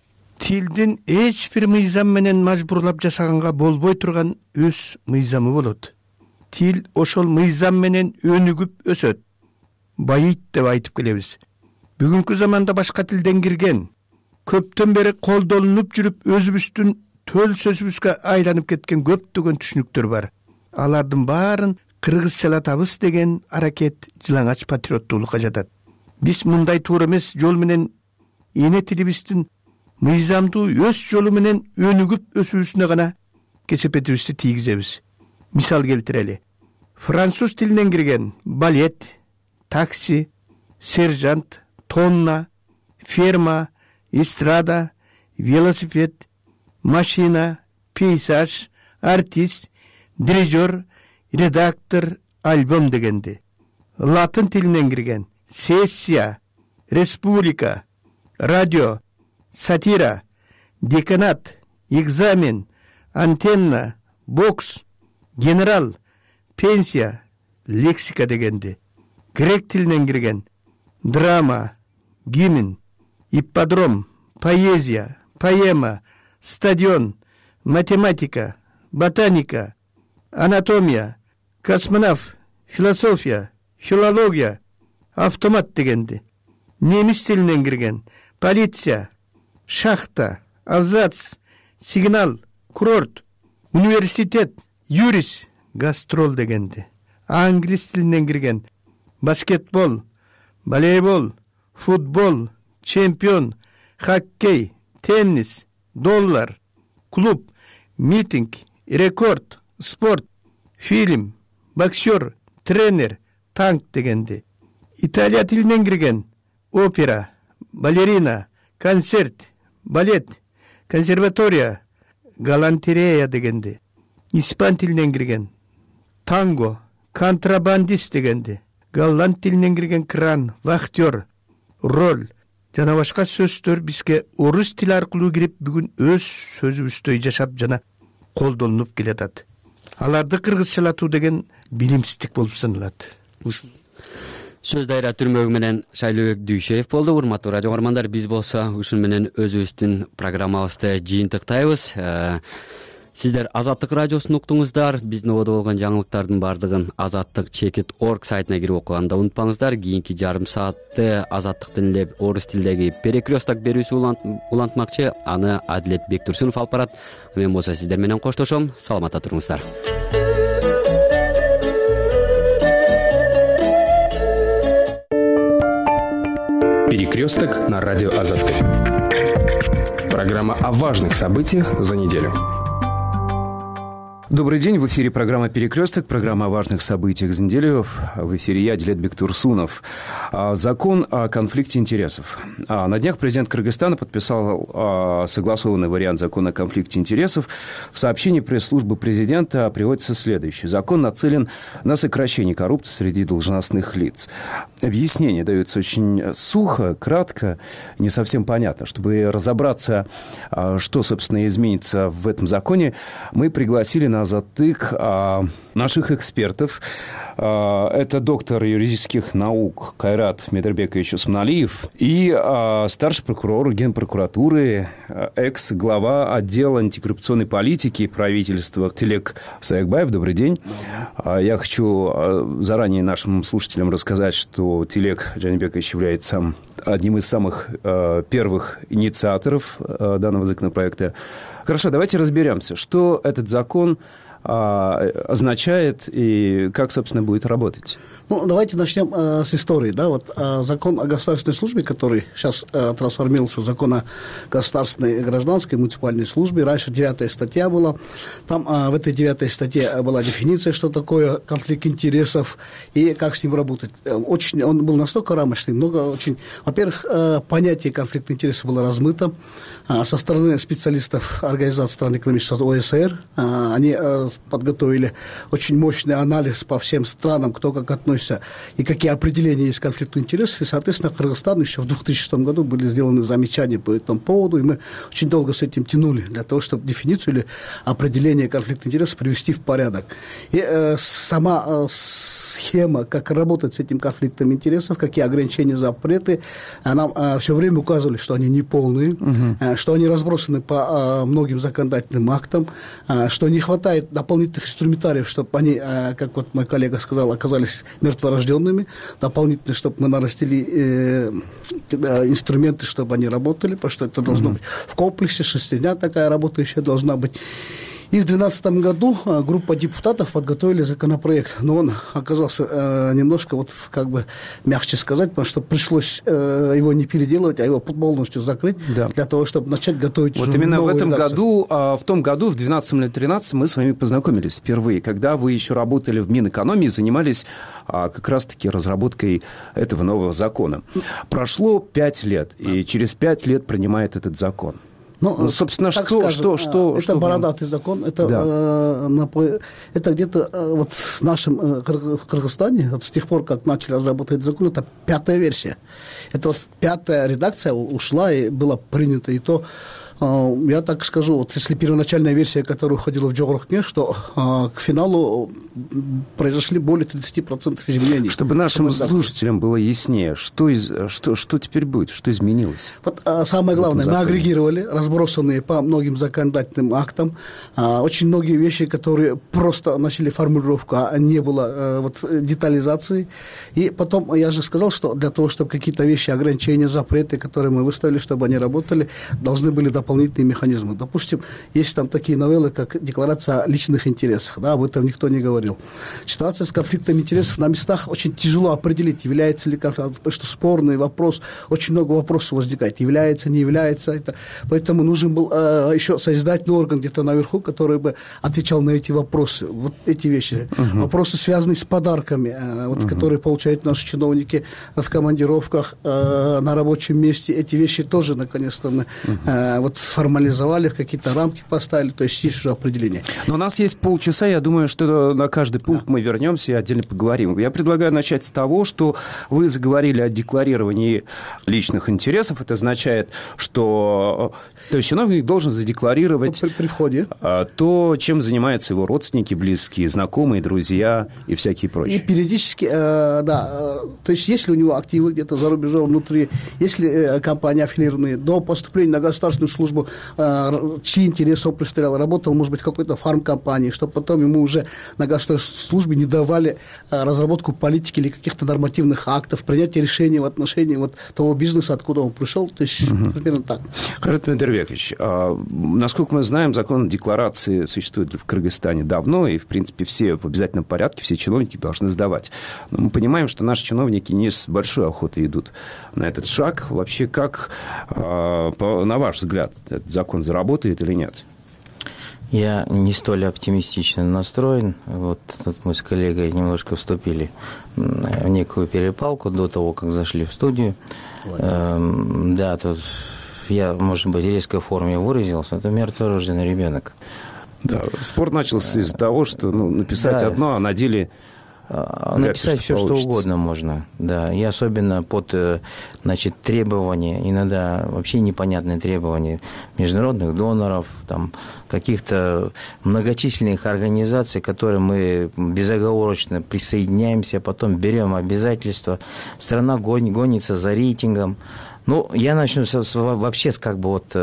Тилдин эч бир мыйзам менен мажбурлап жасаганга болбой турган өз мыйзамы болот. Тил ошол мыйзам менен өнүгүп өсөт, байыйт деп айтып келебиз. Бүгүнкү заманда башка тилден кирген, көптөн бери колдонуп жүрүп өзүбүздүн төл сөзүбүзгө айланып кеткен көптөгөн түшүнүктөр бар. Алардын баарын кыргызчалатабыз деген аракет жылаңач патриоттуулукка жатат. Биз мындай туура эмес жол менен эне тилибиздин мыйзамдуу өз жолу менен өнүгүп өсүүсүнө гана кесепетибизди тийгизебиз. Мисал келтирели. Француз тилинен кирген балет, такси, сержант, тонна, ферма, эстрада, велосипед, машина, пейзаж, артист, дирижер, редактор, альбом дегенди. Латын тилинен кирген сессия, республика, радио, сатира, деканат, экзамен, антенна, бокс, генерал, пенсия, лексика дегенди. Грек тилинен кирген драма, гимн, ипподром, поэзия, поэма, стадион, математика, ботаника, анатомия, космонавт, философия, филология, автомат дегенди. Немис тилинен кирген полиция, шахта, абзац, сигнал, курорт, университет, юрист, гастрол дегенди. Англис тилинен кирген баскетбол, волейбол, футбол, чемпион, хоккей, теннис, доллар, клуб, митинг, рекорд, спорт, фильм, боксер, тренер, танк дегенди. Италия тилинен кирген опера, балерина, концерт, балет, консерватория, галантерея дегенди. Испан тилинен кирген танго, контрабандист дегенди. голланд тилинен кирген кран, вахтер, роль жана башка сөздөр бизге орус тили аркылуу кирип бүгүн өз сөзүбүздөй жашап жана колдонулуп келатат. Аларды кыргызчалатуу деген билимсиздик болуп саналат. Сөз дайра түрмөгү менен Шайлообек Дүйшеев болду. Урматтуу радио көрөрмандар, биз болсо ушун менен өзүбүздүн программабызды жыйынтыктайбыз. Сиздер Азаттык радиосун уктуңуздар. Биздин ободо болгон жаңылыктардын баардыгын азаттык чекит точка орг сайтына кирип окуганды унутпаңыздар. Кийинки жарым саатты Азаттыктын эле орус тилдеги перекресток берүүсү улантмакчы. Аны Адилет Бектурсунов алып барат. Мен болсо сиздер менен коштошом. Саламатта туруңуздар. Перекресток на радио Азаттык. Программа о важных событиях за неделю. Добрый день, в эфире программа «Перекресток», программа о важных событиях за неделю. В эфире я, Адилет Бектурсунов. Закон о конфликте интересов. На днях президент Кыргызстана подписал согласованный вариант закона о конфликте интересов. В сообщении пресс-службы президента приводится следующее. Закон нацелен на сокращение коррупции среди должностных лиц. Объяснение дается очень сухо, кратко, не совсем понятно. Чтобы разобраться, что, собственно, изменится в этом законе, мы пригласили на затык наших экспертов. Это доктор юридических наук Кайрат Медербекович Усманалиев и старший прокурор Генпрокуратуры, экс-глава отдела антикоррупционной политики правительства Тилек Саякбаев. Добрый день. Я хочу заранее нашим слушателям рассказать, что Тилек Джанибекович является одним из самых первых инициаторов данного законопроекта. Хорошо, давайте разберемся, что этот закон означает и как, собственно, будет работать. Ну, давайте начнем э, с истории. Да? Вот, э, закон о государственной службе, который сейчас э, трансформировался в закон о государственной гражданской муниципальной службе. Раньше девятая статья была. Там э, в этой девятой статье была дефиниция, что такое конфликт интересов и как с ним работать. Очень, он был настолько рамочный, много очень... Во-первых, э, понятие конфликта интересов было размыто. Э, со стороны специалистов Организации стран экономического ОСР э, они э, подготовили очень мощный анализ по всем странам, кто как относится и какие определения есть к конфликту интересов. И, соответственно, Кыргызстану еще в две тысячи шестом году были сделаны замечания по этому поводу, и мы очень долго с этим тянули для того, чтобы дефиницию или определение конфликта интересов привести в порядок. И э, сама э, схема, как работать с этим конфликтом интересов, какие ограничения, запреты, э, нам э, все время указывали, что они неполные, угу. э, что они разбросаны по э, многим законодательным актам, э, что не хватает дополнительных инструментариев, чтобы они, э, как вот мой коллега сказал, оказались мертворожденными, дополнительно, чтобы мы нарастили э, инструменты, чтобы они работали, потому что это должно mm-hmm. быть в комплексе, шестидня такая работающая должна быть. И в две тысячи двенадцатом году группа депутатов подготовили законопроект, но он оказался э, немножко, вот как бы мягче сказать, потому что пришлось э, его не переделывать, а его полностью закрыть, да. для того, чтобы начать готовить вот уже именно новую в этом редакцию. году, в том году, в две тысячи двенадцатом или две тысячи тринадцатом мы с вами познакомились впервые, когда вы еще работали в Минэкономии, занимались как раз-таки разработкой этого нового закона. Прошло пять лет, и через пять лет принимает этот закон. Ну, ну, собственно, что, скажем, что, что... Это что бородатый закон. Это, да. э, это где-то э, вот в нашем э, в Кыргызстане, вот с тех пор, как начали разработать закон, это пятая версия. Это вот пятая редакция ушла и была принята. И то, э, я так скажу, вот если первоначальная версия, которая уходила в Джогорхне, что э, к финалу произошли более тридцати процентов изменений. Чтобы нашим слушателям было яснее, что, из, что, что теперь будет, что изменилось? Вот, э, самое главное, мы агрегировали, разбросанные по многим законодательным актам. А, очень многие вещи, которые просто носили формулировку, а не было а, вот, детализации. И потом я же сказал, что для того, чтобы какие-то вещи, ограничения, запреты, которые мы выставили, чтобы они работали, должны были дополнительные механизмы. Допустим, есть там такие новеллы, как декларация о личных интересах. Да, об этом никто не говорил. Ситуация с конфликтом интересов на местах очень тяжело определить, является ли конфликт, потому что спорный вопрос, очень много вопросов возникает, является, не является это. Поэтому нужен был э, еще созидательный орган где-то наверху, который бы отвечал на эти вопросы. Вот эти вещи. Uh-huh. Вопросы, связанные с подарками, э, вот, uh-huh. которые получают наши чиновники в командировках, э, на рабочем месте. Эти вещи тоже, наконец-то, uh-huh. э, вот вот формализовали, в какие-то рамки поставили, то есть есть уже определение. Но у нас есть полчаса, я думаю, что на каждый пункт мы вернемся и отдельно поговорим. Я предлагаю начать с того, что вы заговорили о декларировании личных интересов. Это означает, что то есть чиновник должен задекларировать при, при входе то, чем занимаются его родственники, близкие, знакомые, друзья и всякие прочие. И периодически, э, да, э, то есть если у него активы где-то за рубежом, внутри, если э, компании аффилированные, до поступления на государственную службу, э, чьи интересы он представлял, работал, может быть, в какой-то фармкомпании, чтобы потом ему уже на государственной службе не давали э, разработку политики или каких-то нормативных актов, принятие решений в отношении вот того бизнеса, откуда он пришел, то есть угу. примерно так. Хайрат Медербекович, а, насколько мы знаем, закон о декларации существует в Кыргызстане давно, и, в принципе, все в обязательном порядке, все чиновники должны сдавать. Но мы понимаем, что наши чиновники не с большой охотой идут на этот шаг. Вообще, как, а, по, на ваш взгляд, этот закон заработает или нет? Я не столь оптимистично настроен. Вот тут мы с коллегой немножко вступили в некую перепалку до того, как зашли в студию. Эм, да, тут я, может быть, в резкой форме выразился. Это мертворожденный ребенок. Да, спор начался из-за того, что ну, написать да. одно, а на деле... Написать все, что угодно можно, да, и особенно под, значит, требования, иногда вообще непонятные требования международных доноров, там, каких-то многочисленных организаций, к которым мы безоговорочно присоединяемся, потом берем обязательства, страна гонится за рейтингом. Ну, я начну с, вообще с как бы вот,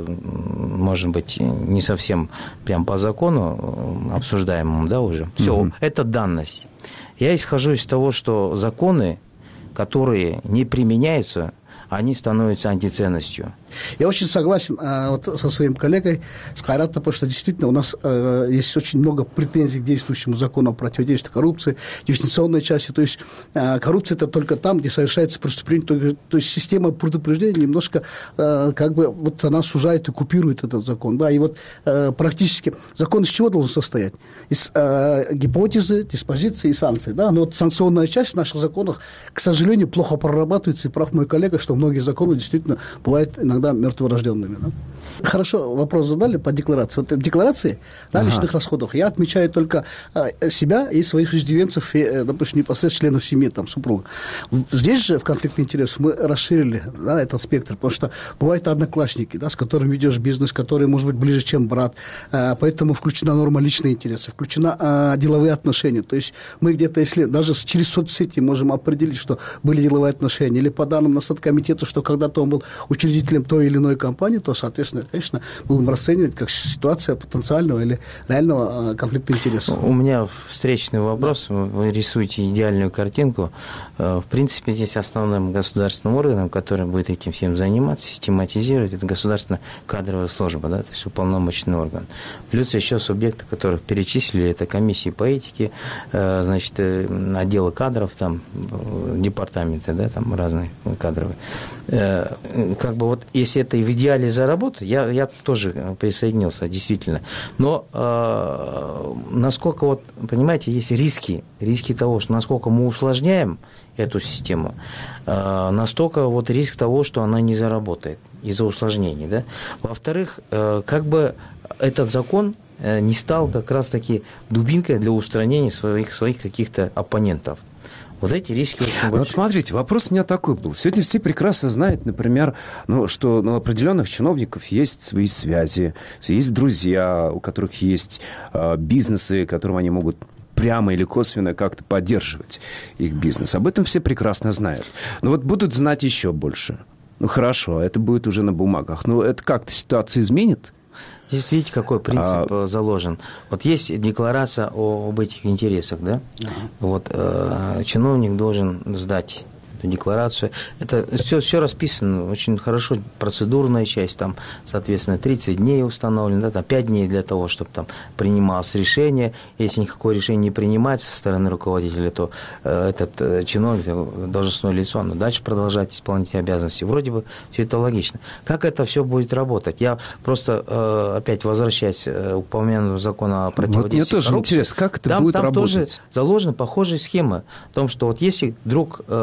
может быть, не совсем прям по закону обсуждаемому, да, уже. Все, угу. Это данность. Я исхожу из того, что законы, которые не применяются, они становятся антиценностью. Я очень согласен а, вот, со своим коллегой, с Хайратом, потому что действительно у нас а, есть очень много претензий к действующему закону о противодействии коррупции, дефиниционной части. То есть а, коррупция – это только там, где совершается преступление. То, то есть система предупреждения немножко а, как бы вот она сужает и купирует этот закон. Да, и вот а, практически закон из чего должен состоять? Из а, гипотезы, диспозиции и санкций. Да? Но вот санкционная часть в наших законах, к сожалению, плохо прорабатывается. И прав мой коллега, что многие законы действительно бывают иногда мертворожденными. Да? Хорошо, вопрос задали по декларации. Вот декларации да, ага. личных расходов я отмечаю только а, себя и своих иждивенцев, и, допустим, непосредственно членов семьи, там, супруга. Здесь же в конфликте интересов мы расширили да, этот спектр, потому что бывают одноклассники, да, с которыми ведешь бизнес, который может быть ближе, чем брат, а, поэтому включена норма личных интересов, включена а, деловые отношения. То есть мы где-то, если даже через соцсети можем определить, что были деловые отношения, или по данным на статкомитета, что когда-то он был учредителем той или иной компании, то, соответственно, конечно, мы будем расценивать как ситуация потенциального или реального конфликта интересов. У меня встречный вопрос. Да. Вы рисуете идеальную картинку. В принципе, здесь основным государственным органом, который будет этим всем заниматься, систематизировать, это государственная кадровая служба, да, то есть уполномоченный орган. Плюс еще субъекты, которых перечислили, это комиссии по этике, значит, отделы кадров, там, департаменты, да, там разные кадровые. Как бы вот, если это в идеале заработать, я, я тоже присоединился, действительно. Но э, насколько, вот, понимаете, есть риски, риски того, что насколько мы усложняем эту систему, э, настолько вот риск того, что она не заработает из-за усложнений. Да? Во-вторых, э, как бы этот закон не стал как раз-таки дубинкой для устранения своих, своих каких-то оппонентов. Вот эти риски очень большие. Вот смотрите, вопрос у меня такой был. Сегодня все прекрасно знают, например, ну, что у определенных чиновников есть свои связи, есть друзья, у которых есть э, бизнесы, которым они могут прямо или косвенно как-то поддерживать их бизнес. Об этом все прекрасно знают. Но вот будут знать еще больше. Ну, хорошо, это будет уже на бумагах. Но это как-то ситуацию изменит? Здесь видите, какой принцип а... заложен. Вот есть декларация об этих интересах, да? Uh-huh. Вот э, чиновник должен сдать эту декларацию. Это все, все расписано очень хорошо, процедурная часть, там, соответственно, тридцать дней установлено, да, там, пять дней для того, чтобы там принималось решение. Если никакое решение не принимается со стороны руководителя, то э, этот э, чиновник, должностное лицо, оно дальше продолжать исполнять обязанности. Вроде бы все это логично. Как это все будет работать? Я просто, э, опять возвращаясь к упомянутому закону о противодействии вот мне тоже коррупции, интересно, как это там, будет там работать? Там тоже заложена похожая схема о том, что вот если вдруг, э, значит,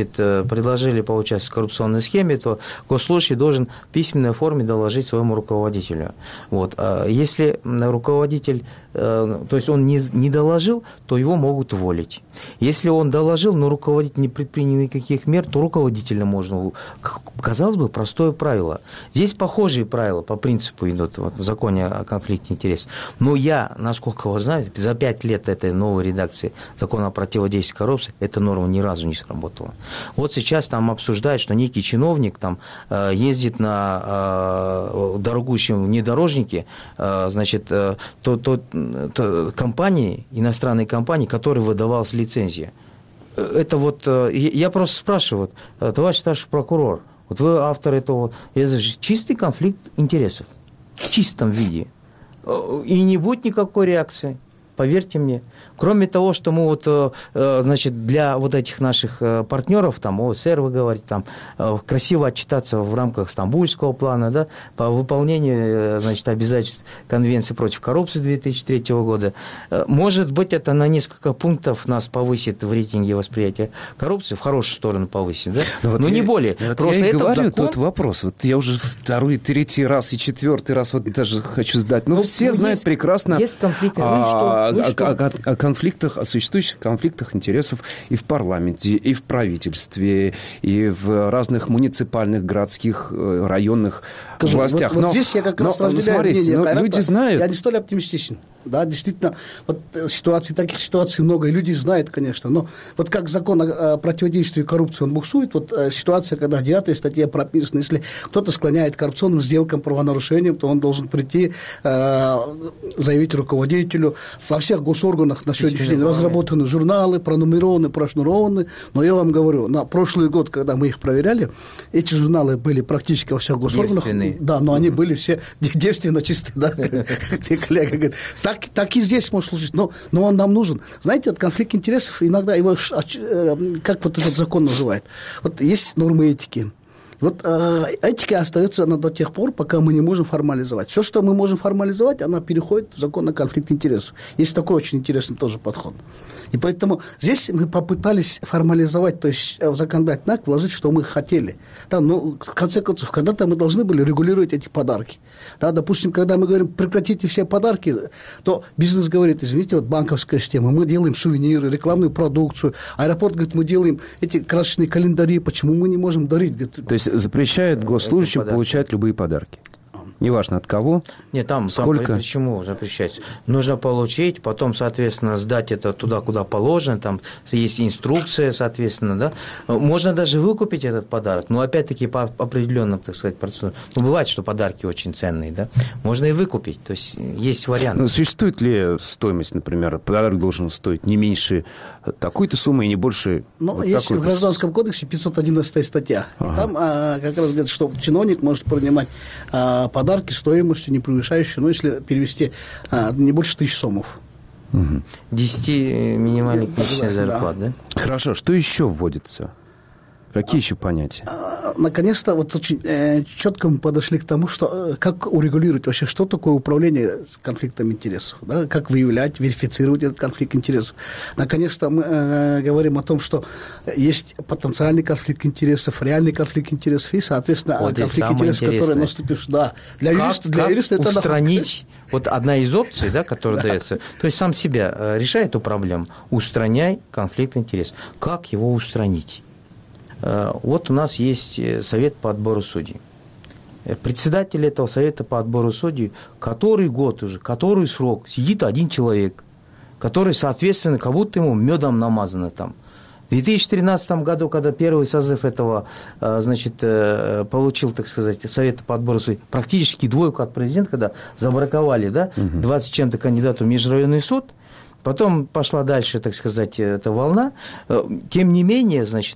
значит, предложили поучаствовать в коррупционной схеме, то госслужащий должен в письменной форме доложить своему руководителю. Вот. Если руководитель, то есть он не, не доложил, то его могут уволить. Если он доложил, но руководитель не предпринял никаких мер, то руководителя можно... Казалось бы, простое правило. Здесь похожие правила по принципу идут вот, в законе о конфликте интересов. Но я, насколько я знаю, за пять лет этой новой редакции закона о противодействии коррупции эта норма ни разу не сработала. Вот сейчас там обсуждают, что некий чиновник там ездит на дорогущем внедорожнике, значит, то, то, то компании, иностранной компании, которой выдавалась лицензия. Это вот, я просто спрашиваю, вот, товарищ старший прокурор, вот вы автор этого, это же чистый конфликт интересов, в чистом виде. И не будет никакой реакции, поверьте мне. Кроме того, что мы вот, значит, для вот этих наших партнеров, там, ОСР, вы говорите, там, красиво отчитаться в рамках Стамбульского плана, да, по выполнению, значит, обязательств Конвенции против коррупции две тысячи третьего года. Может быть, это на несколько пунктов нас повысит в рейтинге восприятия коррупции, в хорошую сторону повысит, да? Но, вот Но я, не более. Вот Просто я и этот говорю, закон... тот вопрос. Вот я уже второй, третий раз и четвертый раз вот даже хочу задать. Ну, ну все ну, знают есть, прекрасно есть конфликты. о, Вы что? Вы что? О, о, о конфликтах, о существующих конфликтах интересов и в парламенте, и в правительстве, и в разных муниципальных, городских, районных Скажи, властях. Вот, но, вот здесь я как но, раз разделяю смотрите, мнение но Кайрата. люди знают. Я не столь оптимистичен. Да, действительно, вот ситуаций, таких ситуаций много, и люди знают, конечно, но вот как закон о противодействии коррупции, он буксует, вот ситуация, когда девятая статья прописана, если кто-то склоняет к коррупционным сделкам, правонарушениям, то он должен прийти, э, заявить руководителю. Во всех госорганах на сегодняшний день разработаны журналы, пронумерованы, прошнурованы, но я вам говорю, на прошлый год, когда мы их проверяли, эти журналы были практически во всех госорганах. Девственные. Да, но они были все девственно чистые, да, как те коллеги говорят. Так, так и здесь может служить, но, но он нам нужен. Знаете, вот конфликт интересов, иногда его, как вот этот закон называют, вот есть нормы этики. Вот э, этика остается она до тех пор, пока мы не можем формализовать. Все, что мы можем формализовать, она переходит в закон о конфликте интересов. Есть такой очень интересный тоже подход. И поэтому здесь мы попытались формализовать, то есть в законодательный акт вложить, что мы хотели. Да, но в конце концов, когда-то мы должны были регулировать эти подарки. Да, допустим, когда мы говорим, прекратите все подарки, то бизнес говорит, извините, вот банковская система, мы делаем сувениры, рекламную продукцию, аэропорт говорит, мы делаем эти красочные календари, почему мы не можем дарить? Говорит, то есть запрещают госслужащим получать любые подарки? Неважно от кого. Нет, там, сколько. Там, почему запрещается? Нужно получить, потом, соответственно, сдать это туда, куда положено, там есть инструкция, соответственно, да. Можно даже выкупить этот подарок, но опять-таки по определенным, так сказать, процедурам. Ну, бывает, что подарки очень ценные, да. Можно и выкупить, то есть есть вариант. Но существует ли стоимость, например, подарок должен стоить не меньше такой-то суммы и не больше? Ну, вот есть такой-то... в Гражданском кодексе пятьсот одиннадцатая статья. Ага. И там а, как раз говорится, что чиновник может принимать а, подарок стоимостью, не превышающей, ну, если перевести, а, не больше тысячи сомов. Угу. десяти минимальных месячных зарплат, да. да? Хорошо. Что еще вводится? Какие еще понятия? Наконец-то вот очень э, четко мы подошли к тому, что э, как урегулировать вообще, что такое управление конфликтом интересов, да? Как выявлять, верифицировать этот конфликт интересов. Наконец-то мы э, говорим о том, что есть потенциальный конфликт интересов, реальный конфликт интересов и, соответственно, вот конфликт интересов, который наступил. Да, для как, юриста, для как юриста это устранить, вот одна из опций, да, которая дается, то есть сам себя решай эту проблему, устраняй конфликт интересов. Как его устранить? Вот у нас есть совет по отбору судей. Председатель этого совета по отбору судей, который год уже, который срок, сидит один человек, который, соответственно, как будто ему медом намазано там. В две тысячи тринадцатом году, когда первый созыв этого, значит, получил, так сказать, совета по отбору судей, практически двойку от президента, когда забраковали, да, двадцать чем-то кандидатов в межрайонный суд, потом пошла дальше, так сказать, эта волна. Тем не менее, значит,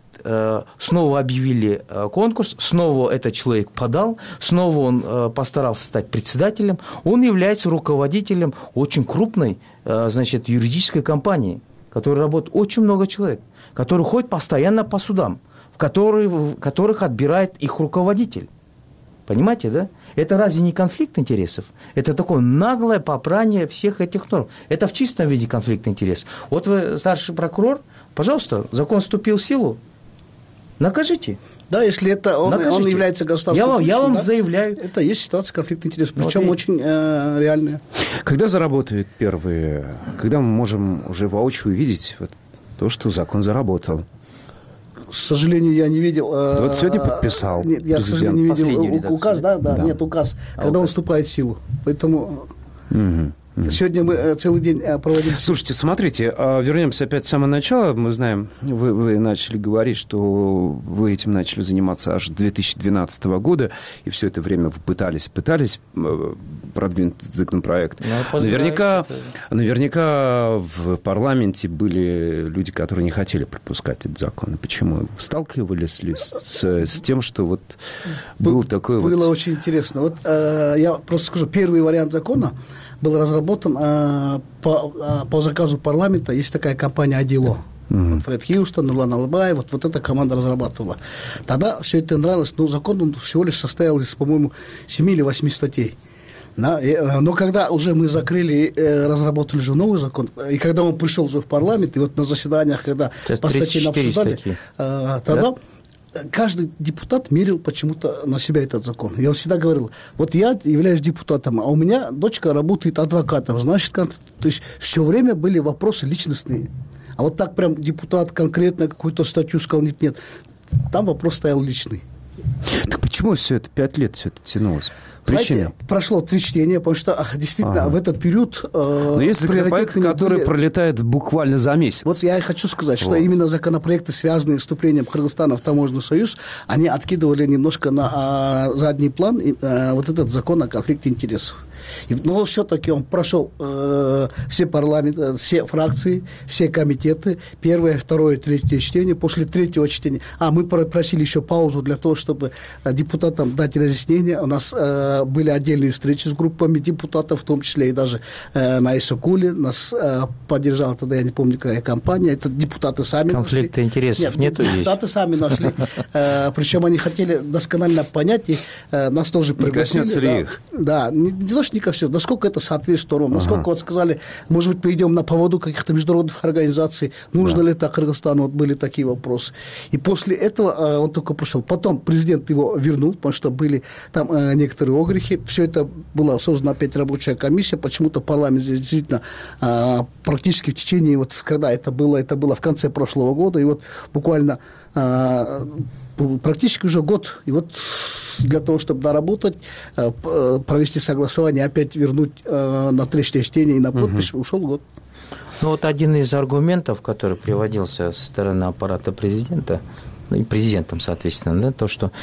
снова объявили конкурс, снова этот человек подал, снова он постарался стать председателем. Он является руководителем очень крупной, значит, юридической компании, в которой работает очень много человек, которые ходят постоянно по судам, в которые, в которых отбирает их руководитель. Понимаете, да? Это разве не конфликт интересов? Это такое наглое попрание всех этих норм. Это в чистом виде конфликт интересов. Вот вы старший прокурор, пожалуйста, закон вступил в силу. Накажите. Да, если это он, он является государственным я вам, я вам да, заявляю. Это есть ситуация конфликта интересов, Вот причем и... очень э, реальная. Когда заработают первые? Когда мы можем уже воочию увидеть вот то, что закон заработал? К сожалению, я не видел... Э, вот сегодня подписал Нет, я, к сожалению, не видел у, указ, да, да, да, нет, указ, а когда указ. Он вступает в силу. Поэтому... Угу. Сегодня мы целый день проводим... Слушайте, смотрите, вернемся опять с самого начала. Мы знаем, вы, вы начали говорить, что вы этим начали заниматься аж с две тысячи двенадцатого года, и все это время вы пытались, пытались продвинуть законопроект. Наверняка, наверняка в парламенте были люди, которые не хотели пропускать этот закон. Почему? Сталкивались ли с, с тем, что вот был, был такой было вот... Было очень интересно. Вот э, я просто скажу, первый вариант закона был разработан э, по, э, по заказу парламента. Есть такая компания «Адило». Uh-huh. Вот Фред Хьюстон, Нурлан Албай, вот, вот эта команда разрабатывала. Тогда все это нравилось, но закон он всего лишь состоял из, по-моему, семи или восьми статей. Да, и, но когда уже мы закрыли, э, разработали уже новый закон, и когда он пришел уже в парламент, и вот на заседаниях, когда по статьям обсуждали, э, тогда... Да? Каждый депутат мерил почему-то на себя этот закон. Я всегда говорил, вот я являюсь депутатом, а у меня дочка работает адвокатом. Значит, то есть все время были вопросы личностные. А вот так прям депутат конкретно какую-то статью сказал, нет, нет. Там вопрос стоял личный. Так почему все это, пять лет все это тянулось? Причина? Знаете, прошло три чтения, потому что действительно ага. в этот период... Э, Но есть законопроекты, которые были... пролетают буквально за месяц. Вот я и хочу сказать, вот. Что именно законопроекты, связанные с вступлением Кыргызстана в таможенный союз, они откидывали немножко на а, задний план и, а, вот этот закон о конфликте интересов. И, но все-таки он прошел э, все парламенты, все фракции, все комитеты, первое, второе, третье чтение. После третьего чтения... А, мы просили еще паузу для того, чтобы депутатам дать разъяснение. У нас э, были отдельные встречи с группами депутатов, в том числе и даже э, на Исукуле. Нас э, поддержала тогда, я не помню, какая компания. Это депутаты сами Конфликта нашли. интересов Нет, нету депутаты здесь. Сами нашли. Э, причем они хотели досконально понять, и э, нас тоже пригласили. Не коснется ли их? Да, не, не то, что не коснется, насколько это соответствует нормам, насколько ага. вот сказали, может быть, мы идем на поводу каких-то международных организаций, нужно да. ли это Кыргызстану, вот были такие вопросы. И после этого э, он только прошел. Потом президент его вернул, потому что были там э, некоторые огрехи. Все это была создана опять рабочая комиссия, почему-то парламент здесь действительно э, практически в течение, вот когда это было, это было в конце прошлого года, и вот буквально э, практически уже год, и вот для того, чтобы доработать, провести согласование, опять вернуть на третье чтение и на подпись, угу. ушел год. Ну вот один из аргументов, который приводился со стороны аппарата президента, ну и президентом, соответственно, да, то, что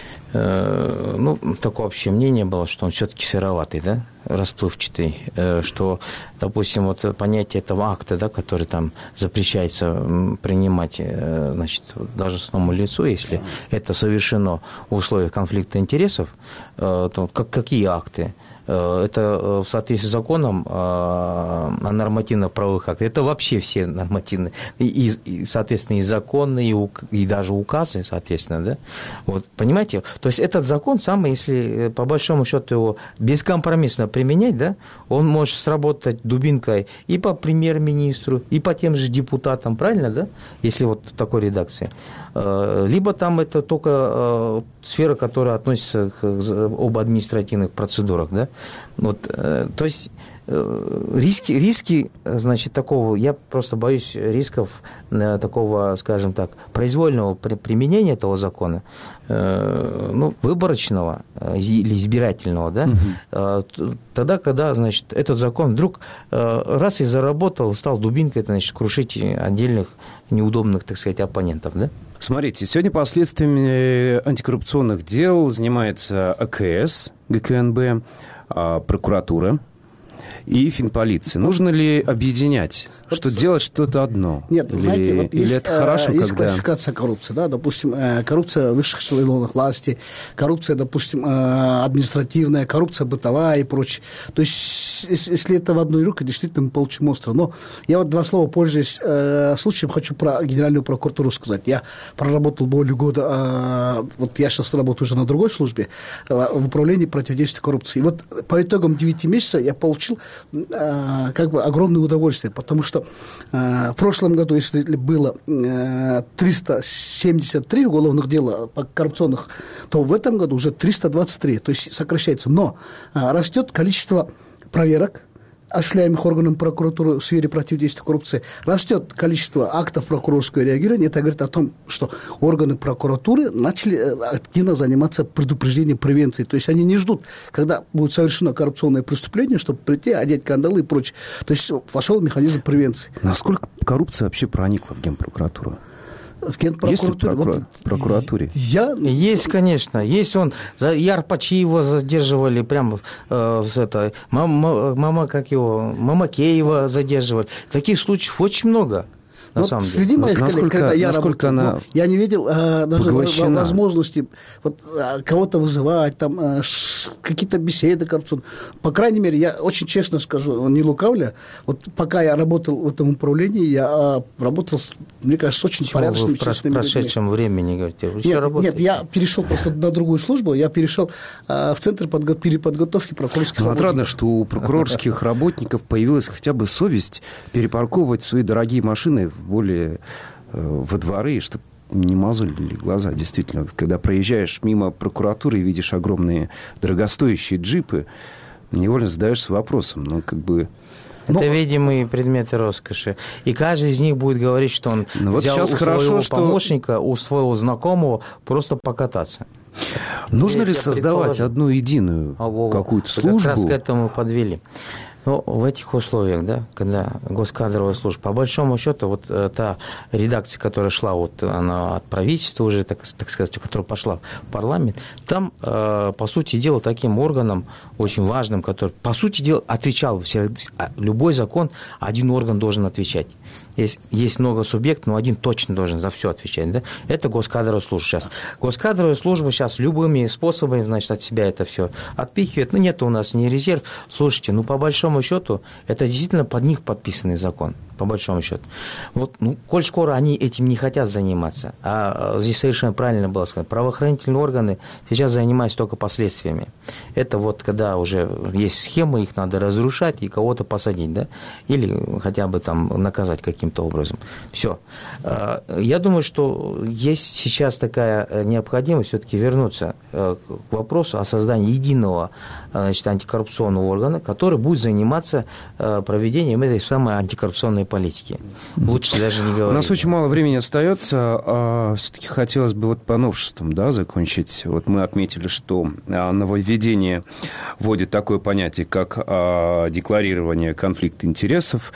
э, ну, такое общее мнение было, что он все-таки сыроватый, да, расплывчатый, э, что, допустим, вот понятие этого акта, да, который там запрещается принимать, э, значит, должностному лицу, если это совершено в условиях конфликта интересов, э, то как, какие акты? Это в соответствии с законом о нормативно-правовых актах. Это вообще все нормативные, и, и, соответственно, и законы, и, и даже указы, соответственно, да. Вот, понимаете? То есть этот закон, самый, если по большому счету его бескомпромиссно применять, да, он может сработать дубинкой и по премьер-министру, и по тем же депутатам, правильно, да, если вот в такой редакции. Либо там это только сфера, которая относится к об административных процедурах, да. Вот, то есть риски, риски, значит, такого, я просто боюсь рисков такого, скажем так, произвольного применения этого закона, ну, выборочного или избирательного, да, угу. Тогда, когда, значит, этот закон вдруг раз и заработал, стал дубинкой, это, значит, крушить отдельных неудобных, так сказать, оппонентов, да? Смотрите, сегодня последствиями антикоррупционных дел занимается АКС, ГКНБ, прокуратура и Финполиция. Нужно ли объединять? Вот что делать что-то одно? Нет, или, знаете, вот или есть, это хорошо, есть когда... классификация коррупции, да, допустим, коррупция высших эшелонов власти, коррупция, допустим, административная, коррупция бытовая и прочее. То есть, если это в одной руке, действительно мы получим остро. Но я вот два слова, пользуясь случаем, хочу про Генеральную прокуратуру сказать. Я проработал более года, вот я сейчас работаю уже на другой службе, в управлении противодействия коррупции. И вот по итогам девяти месяцев я получил как бы огромное удовольствие, потому что что э, в прошлом году, если было э, триста семьдесят три уголовных дела по коррупционных, то в этом году уже триста двадцать три, то есть сокращается. Но э, растет количество проверок, осуществляемых органами прокуратуры в сфере противодействия коррупции, растет количество актов прокурорского реагирования. Это говорит о том, что органы прокуратуры начали активно заниматься предупреждением, превенцией. То есть они не ждут, когда будет совершено коррупционное преступление, чтобы прийти, одеть кандалы и прочее. То есть вошел механизм превенции. Насколько коррупция вообще проникла в Генпрокуратуру? В Генпрокуратуре. Есть ли в прокура... вот, прокуратуре? Я... Есть, конечно. Есть он. Ярпачиева задерживали, прямо э, с это, мама, мама, как его, Мамакеева задерживали. Таких случаев очень много. На вот самом среди деле. моих насколько, коллег, когда я работал, она ну, я не видел а, даже поглощена. возможности вот, а, кого-то вызывать, там, а, ш, какие-то беседы коррупционные. По крайней мере, я очень честно скажу, не лукавля, вот пока я работал в этом управлении, я а, работал, с, мне кажется, с очень Чего порядочными, вы в честными прошедшем людьми. времени, говорите, вы нет, нет, я перешел просто на другую службу, я перешел а, в Центр подго- переподготовки прокурорских ну, работников. Отрадно, что у прокурорских работников появилась хотя бы совесть перепарковывать свои дорогие машины в более во дворы, чтобы не мозолили глаза. Действительно, когда проезжаешь мимо прокуратуры и видишь огромные дорогостоящие джипы, невольно задаешься вопросом, ну, как бы... Это, Но... видимые предметы роскоши. И каждый из них будет говорить, что он ну, вот взял у хорошо, своего что... помощника, у своего знакомого просто покататься. Нужно ли создавать одну единую а, какую-то службу? Как раз к этому подвели. Ну, в этих условиях, да, когда госкадровая служба, по большому счету, вот та редакция, которая шла, вот она от правительства уже, так, так сказать, которая пошла в парламент, там, э, по сути дела, таким органом очень важным, который, по сути дела, отвечал, любой закон, один орган должен отвечать. Есть, есть много субъектов, но один точно должен за все отвечать, да? Это госкадровая служба сейчас. Госкадровая служба сейчас любыми способами, значит, от себя это все отпихивает. Ну, нет у нас ни резерв. Слушайте, ну, по большому счету, это действительно под них подписанный закон, по большому счету. Вот, ну, коль скоро они этим не хотят заниматься, а здесь совершенно правильно было сказано, правоохранительные органы сейчас занимаются только последствиями. Это вот когда уже есть схемы, их надо разрушать и кого-то посадить, да, или хотя бы там наказать каким-то образом. Все. Я думаю, что есть сейчас такая необходимость все-таки вернуться к вопросу о создании единого, значит, антикоррупционного органа, который будет заниматься проведением этой самой антикоррупционной политики. Лучше даже не говорить. У нас очень мало времени остается. А все-таки хотелось бы вот по новшествам, да, закончить. Вот мы отметили, что нововведение вводит такое понятие, как декларирование конфликта интересов,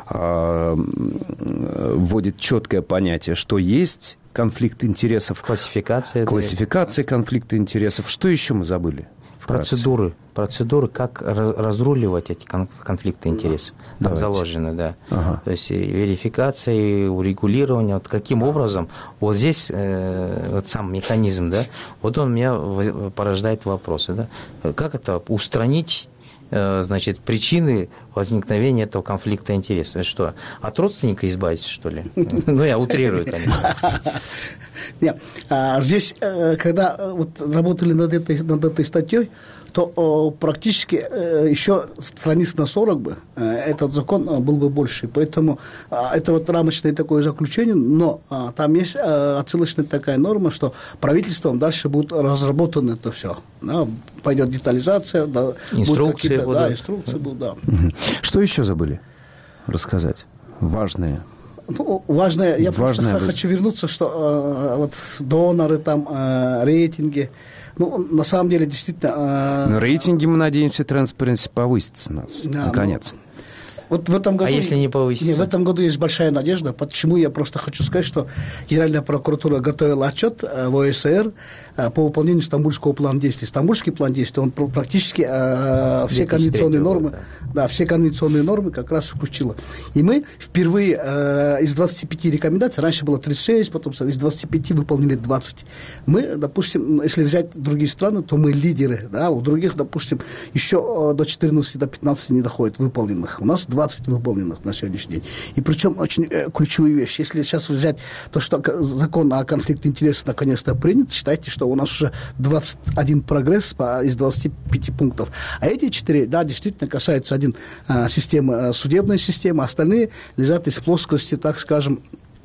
вводит четкое понятие, что есть конфликт интересов. Классификация. Классификация конфликта интересов. Что еще мы забыли? Вкратце. Процедуры. Процедуры, как разруливать эти конфликты интересов. Там Давайте. заложено, да. Ага. То есть верификация, и урегулирование. Вот каким образом? Вот здесь э, вот сам механизм, да, вот он меня порождает вопросы, да. Как это устранить, э, значит, причины возникновения этого конфликта интересов? Что, от родственника избавиться, что ли? Ну, я утрирую, конечно. Нет, а здесь, когда вот работали над этой, над этой статьей, то о, практически э, еще страниц на сорок бы э, этот закон э, был бы больше. Поэтому э, это вот рамочное такое заключение, но э, там есть э, отсылочная такая норма, что правительством дальше будет разработано это все. Да, пойдет детализация, да, инструкции будут. Да, инструкции будут, да. Что еще забыли рассказать? Важное. Ну, важное, я Важное просто хочу вернуться, что э, вот доноры, там, э, рейтинги. Ну, на самом деле, действительно... Э, Но рейтинги, мы надеемся, Transparency повысится у нас, да, наконец. Ну, вот в этом году, а если не повысится? Нет, в этом году есть большая надежда. Почему? Я просто хочу сказать, что Генеральная прокуратура готовила отчет в ОСР по выполнению Стамбульского плана действий. Стамбульский план действий, он практически э, все конвенционные нормы, да. Да, все конвенционные нормы как раз включила. И мы впервые э, из двадцати пяти рекомендаций, раньше было тридцать шесть, потом из двадцати пяти выполнили двадцать. Мы, допустим, если взять другие страны, то мы лидеры. Да, у других, допустим, еще до четырнадцати, до пятнадцати не доходит выполненных. У нас двадцать выполненных на сегодняшний день. И причем очень э, ключевую вещь. Если сейчас взять то, что закон о конфликте интересов наконец-то принят, считайте, что у нас уже двадцать один прогресс по, из двадцати пяти пунктов. А эти четыре, да, действительно касаются один э, системы, судебной системы, остальные лежат из плоскости, так скажем,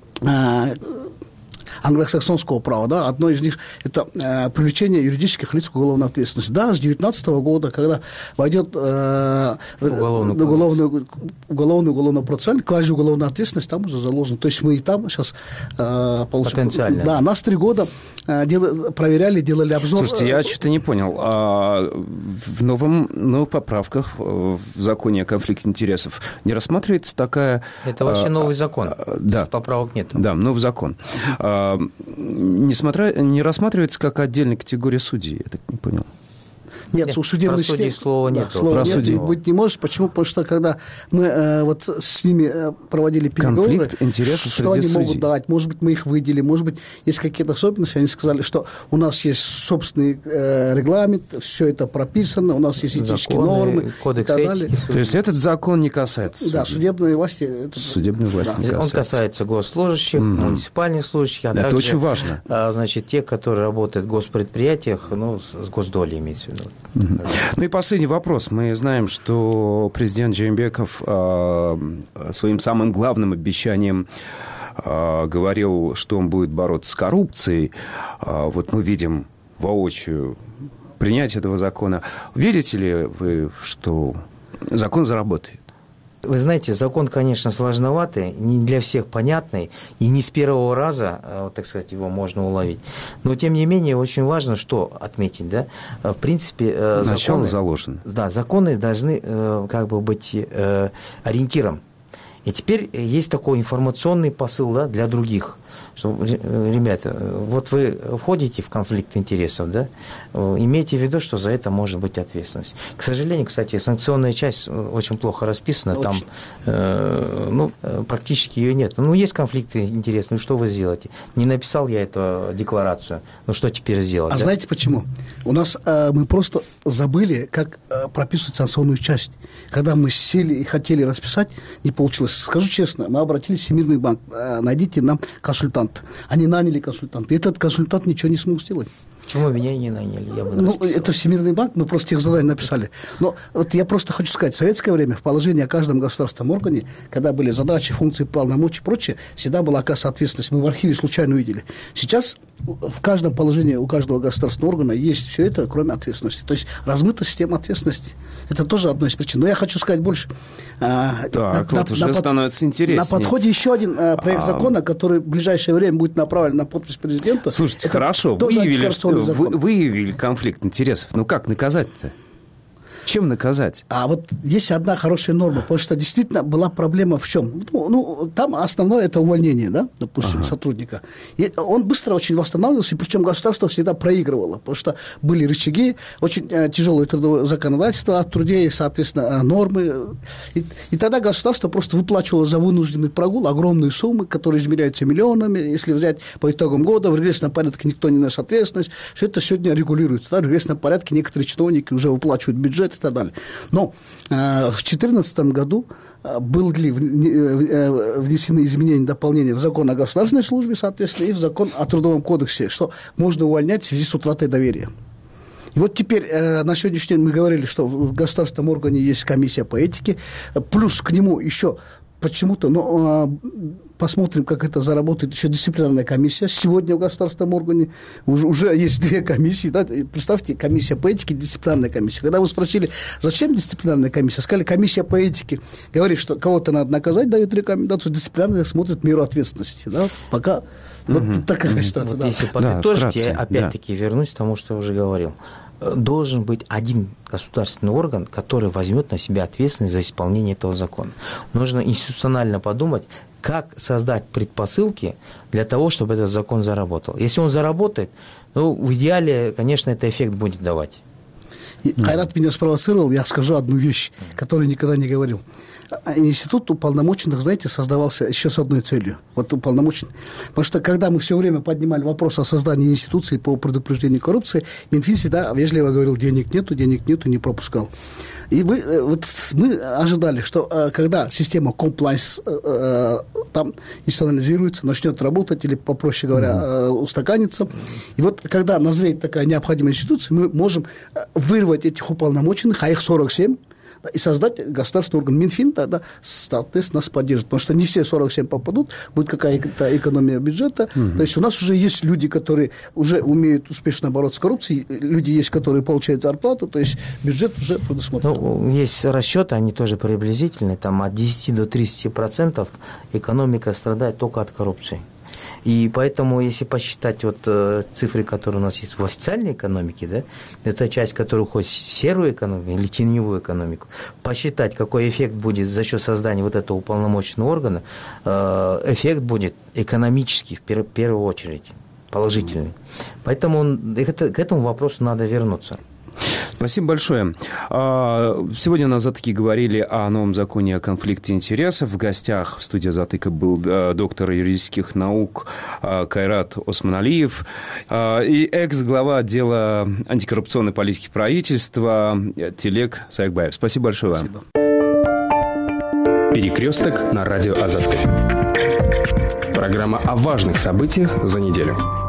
э, англосаксонского права, да, одно из них это э, привлечение юридических лиц к уголовной ответственности. Да, с две тысячи девятнадцатого года, когда войдет э, уголовный, уголовный, уголовный, уголовно-процессуальный, квазиуголовная ответственность, там уже заложено. То есть мы и там сейчас э, получим. Потенциально. Да, нас три года э, дел, проверяли, делали обзор. Слушайте, я что-то не понял. А в новом, новых поправках в законе о конфликте интересов не рассматривается такая... Это вообще а, новый закон. А, да. Поправок нет. Да, новый закон. А, не, смотря, не рассматривается как отдельная категория судей, я так не понял. Нет, нет, у судебной системы слова нет. Да, слова нет, и быть не может. Почему? Потому что когда мы э, вот с ними э, проводили переговоры, что они судей. Могут давать, может быть, мы их выделили, может быть, есть какие-то особенности, они сказали, что у нас есть собственный э, регламент, все это прописано, у нас есть этические законы, нормы и так далее. То есть этот закон не касается судей? Да, судебной власти. Это... Судебной власти да. не касается. Он касается госслужащих, mm-hmm. муниципальных служащих, а это также, очень важно. А, значит, те, которые работают в госпредприятиях, ну, с госдолей имеется в виду. Mm-hmm. Ну и последний вопрос. Мы знаем, что президент Жээнбеков э, своим самым главным обещанием э, говорил, что он будет бороться с коррупцией. Э, вот мы видим воочию принятие этого закона. Видите ли вы, что закон заработает? Вы знаете, закон, конечно, сложноватый, не для всех понятный, и не с первого раза, вот, так сказать, его можно уловить. Но, тем не менее, очень важно, что отметить, да, в принципе, начало законы, заложено. Да, законы должны как бы быть ориентиром. И теперь есть такой информационный посыл, да, для других, что, ребята, вот вы входите в конфликт интересов, да, имейте в виду, что за это может быть ответственность. К сожалению, кстати, санкционная часть очень плохо расписана, очень. Там э, ну, практически ее нет. Ну, есть конфликты интересные, ну, что вы сделаете? Не написал я эту декларацию, ну, что теперь сделать? А да? Знаете почему? У нас э, мы просто забыли, как э, прописывать санкционную часть. Когда мы сели и хотели расписать, не получилось. Скажу честно, мы обратились в Всемирный банк, э, найдите нам консультанта. Они наняли консультанта. И этот консультант ничего не смог сделать. Почему меня не наняли? Я бы ну, это Всемирный банк, мы просто их задания написали. Но вот я просто хочу сказать, в советское время в положении о каждом государственном органе, когда были задачи, функции, полномочия и прочее, всегда была оказана ответственность. Мы в архиве случайно увидели. Сейчас в каждом положении у каждого государственного органа есть все это, кроме ответственности. То есть размыта система ответственности. Это тоже одна из причин. Но я хочу сказать больше. Так, на, вот на, уже на, становится интереснее. На подходе еще один а, проект закона, который в ближайшее время будет направлен на подпись президента. Слушайте, это хорошо, выявили, что, вы, выявили конфликт интересов. Ну как наказать-то? Чем наказать? А вот есть одна хорошая норма, потому что действительно была проблема в чем? Ну, ну там основное это увольнение, да, допустим, ага. сотрудника. И он быстро очень восстанавливался, и причем государство всегда проигрывало, потому что были рычаги, очень э, тяжелое трудовое законодательство о труде, и, соответственно, нормы. И, и тогда государство просто выплачивало за вынужденный прогул огромные суммы, которые измеряются миллионами. Если взять по итогам года, в регрессном порядке никто не нес ответственность. Все это сегодня регулируется. Да? В регрессном порядке некоторые чиновники уже выплачивают бюджет и так далее. Но э, в две тысячи четырнадцатом году э, были внесены изменения, дополнения в закон о государственной службе, соответственно, и в закон о трудовом кодексе, что можно увольнять в связи с утратой доверия. И вот теперь э, на сегодняшний день мы говорили, что в государственном органе есть комиссия по этике, плюс к нему еще почему-то, но э, посмотрим, как это заработает, еще дисциплинарная комиссия. Сегодня в государственном органе уже, уже есть две комиссии. Да? Представьте, комиссия по этике, дисциплинарная комиссия. Когда вы спросили, зачем дисциплинарная комиссия, сказали, комиссия по этике говорит, что кого-то надо наказать, дает рекомендацию, дисциплинарная смотрит меру ответственности. Да? Пока вот угу. такая угу. ситуация. Вот да. Если подытожить, да, я опять-таки да. вернусь к тому, что я уже говорил. Должен быть один государственный орган, который возьмет на себя ответственность за исполнение этого закона. Нужно институционально подумать, как создать предпосылки для того, чтобы этот закон заработал. Если он заработает, ну, в идеале, конечно, это эффект будет давать. И Кайрат меня спровоцировал, я скажу одну вещь, которую никогда не говорил. Институт уполномоченных, знаете, создавался еще с одной целью. Вот уполномоченный. Потому что когда мы все время поднимали вопрос о создании институции по предупреждению коррупции, Минфин всегда вежливо говорил, денег нету, денег нету, не пропускал. И вы, вот мы ожидали, что когда система compliance там институционализируется, начнет работать, или, попроще говоря, mm-hmm. устаканится, и вот когда назреет такая необходимая институция, мы можем вырвать этих уполномоченных, а их сорок семь, и создать государственный орган. Минфин тогда, соответственно, нас поддержит. Потому что не все сорок семь попадут, будет какая-то экономия бюджета. Mm-hmm. То есть у нас уже есть люди, которые уже умеют успешно бороться с коррупцией, люди есть, которые получают зарплату, то есть бюджет уже предусмотрен. Ну, есть расчеты, они тоже приблизительные, там от десяти до тридцати процентов экономика страдает только от коррупции. И поэтому, если посчитать вот э, цифры, которые у нас есть в официальной экономике, да, это часть, которая уходит в серую экономику или теневую экономику, посчитать, какой эффект будет за счет создания вот этого уполномоченного органа, э, эффект будет экономический в пер- первую очередь, положительный. Поэтому он, это, к этому вопросу надо вернуться. Спасибо большое. Сегодня на «Затыке» говорили о новом законе о конфликте интересов. В гостях в студии «Затыка» был доктор юридических наук Кайрат Осмоналиев и экс-глава отдела антикоррупционной политики правительства Тилек Саекбаев. Спасибо большое вам. «Перекресток» на радио «Азатык». Программа о важных событиях за неделю.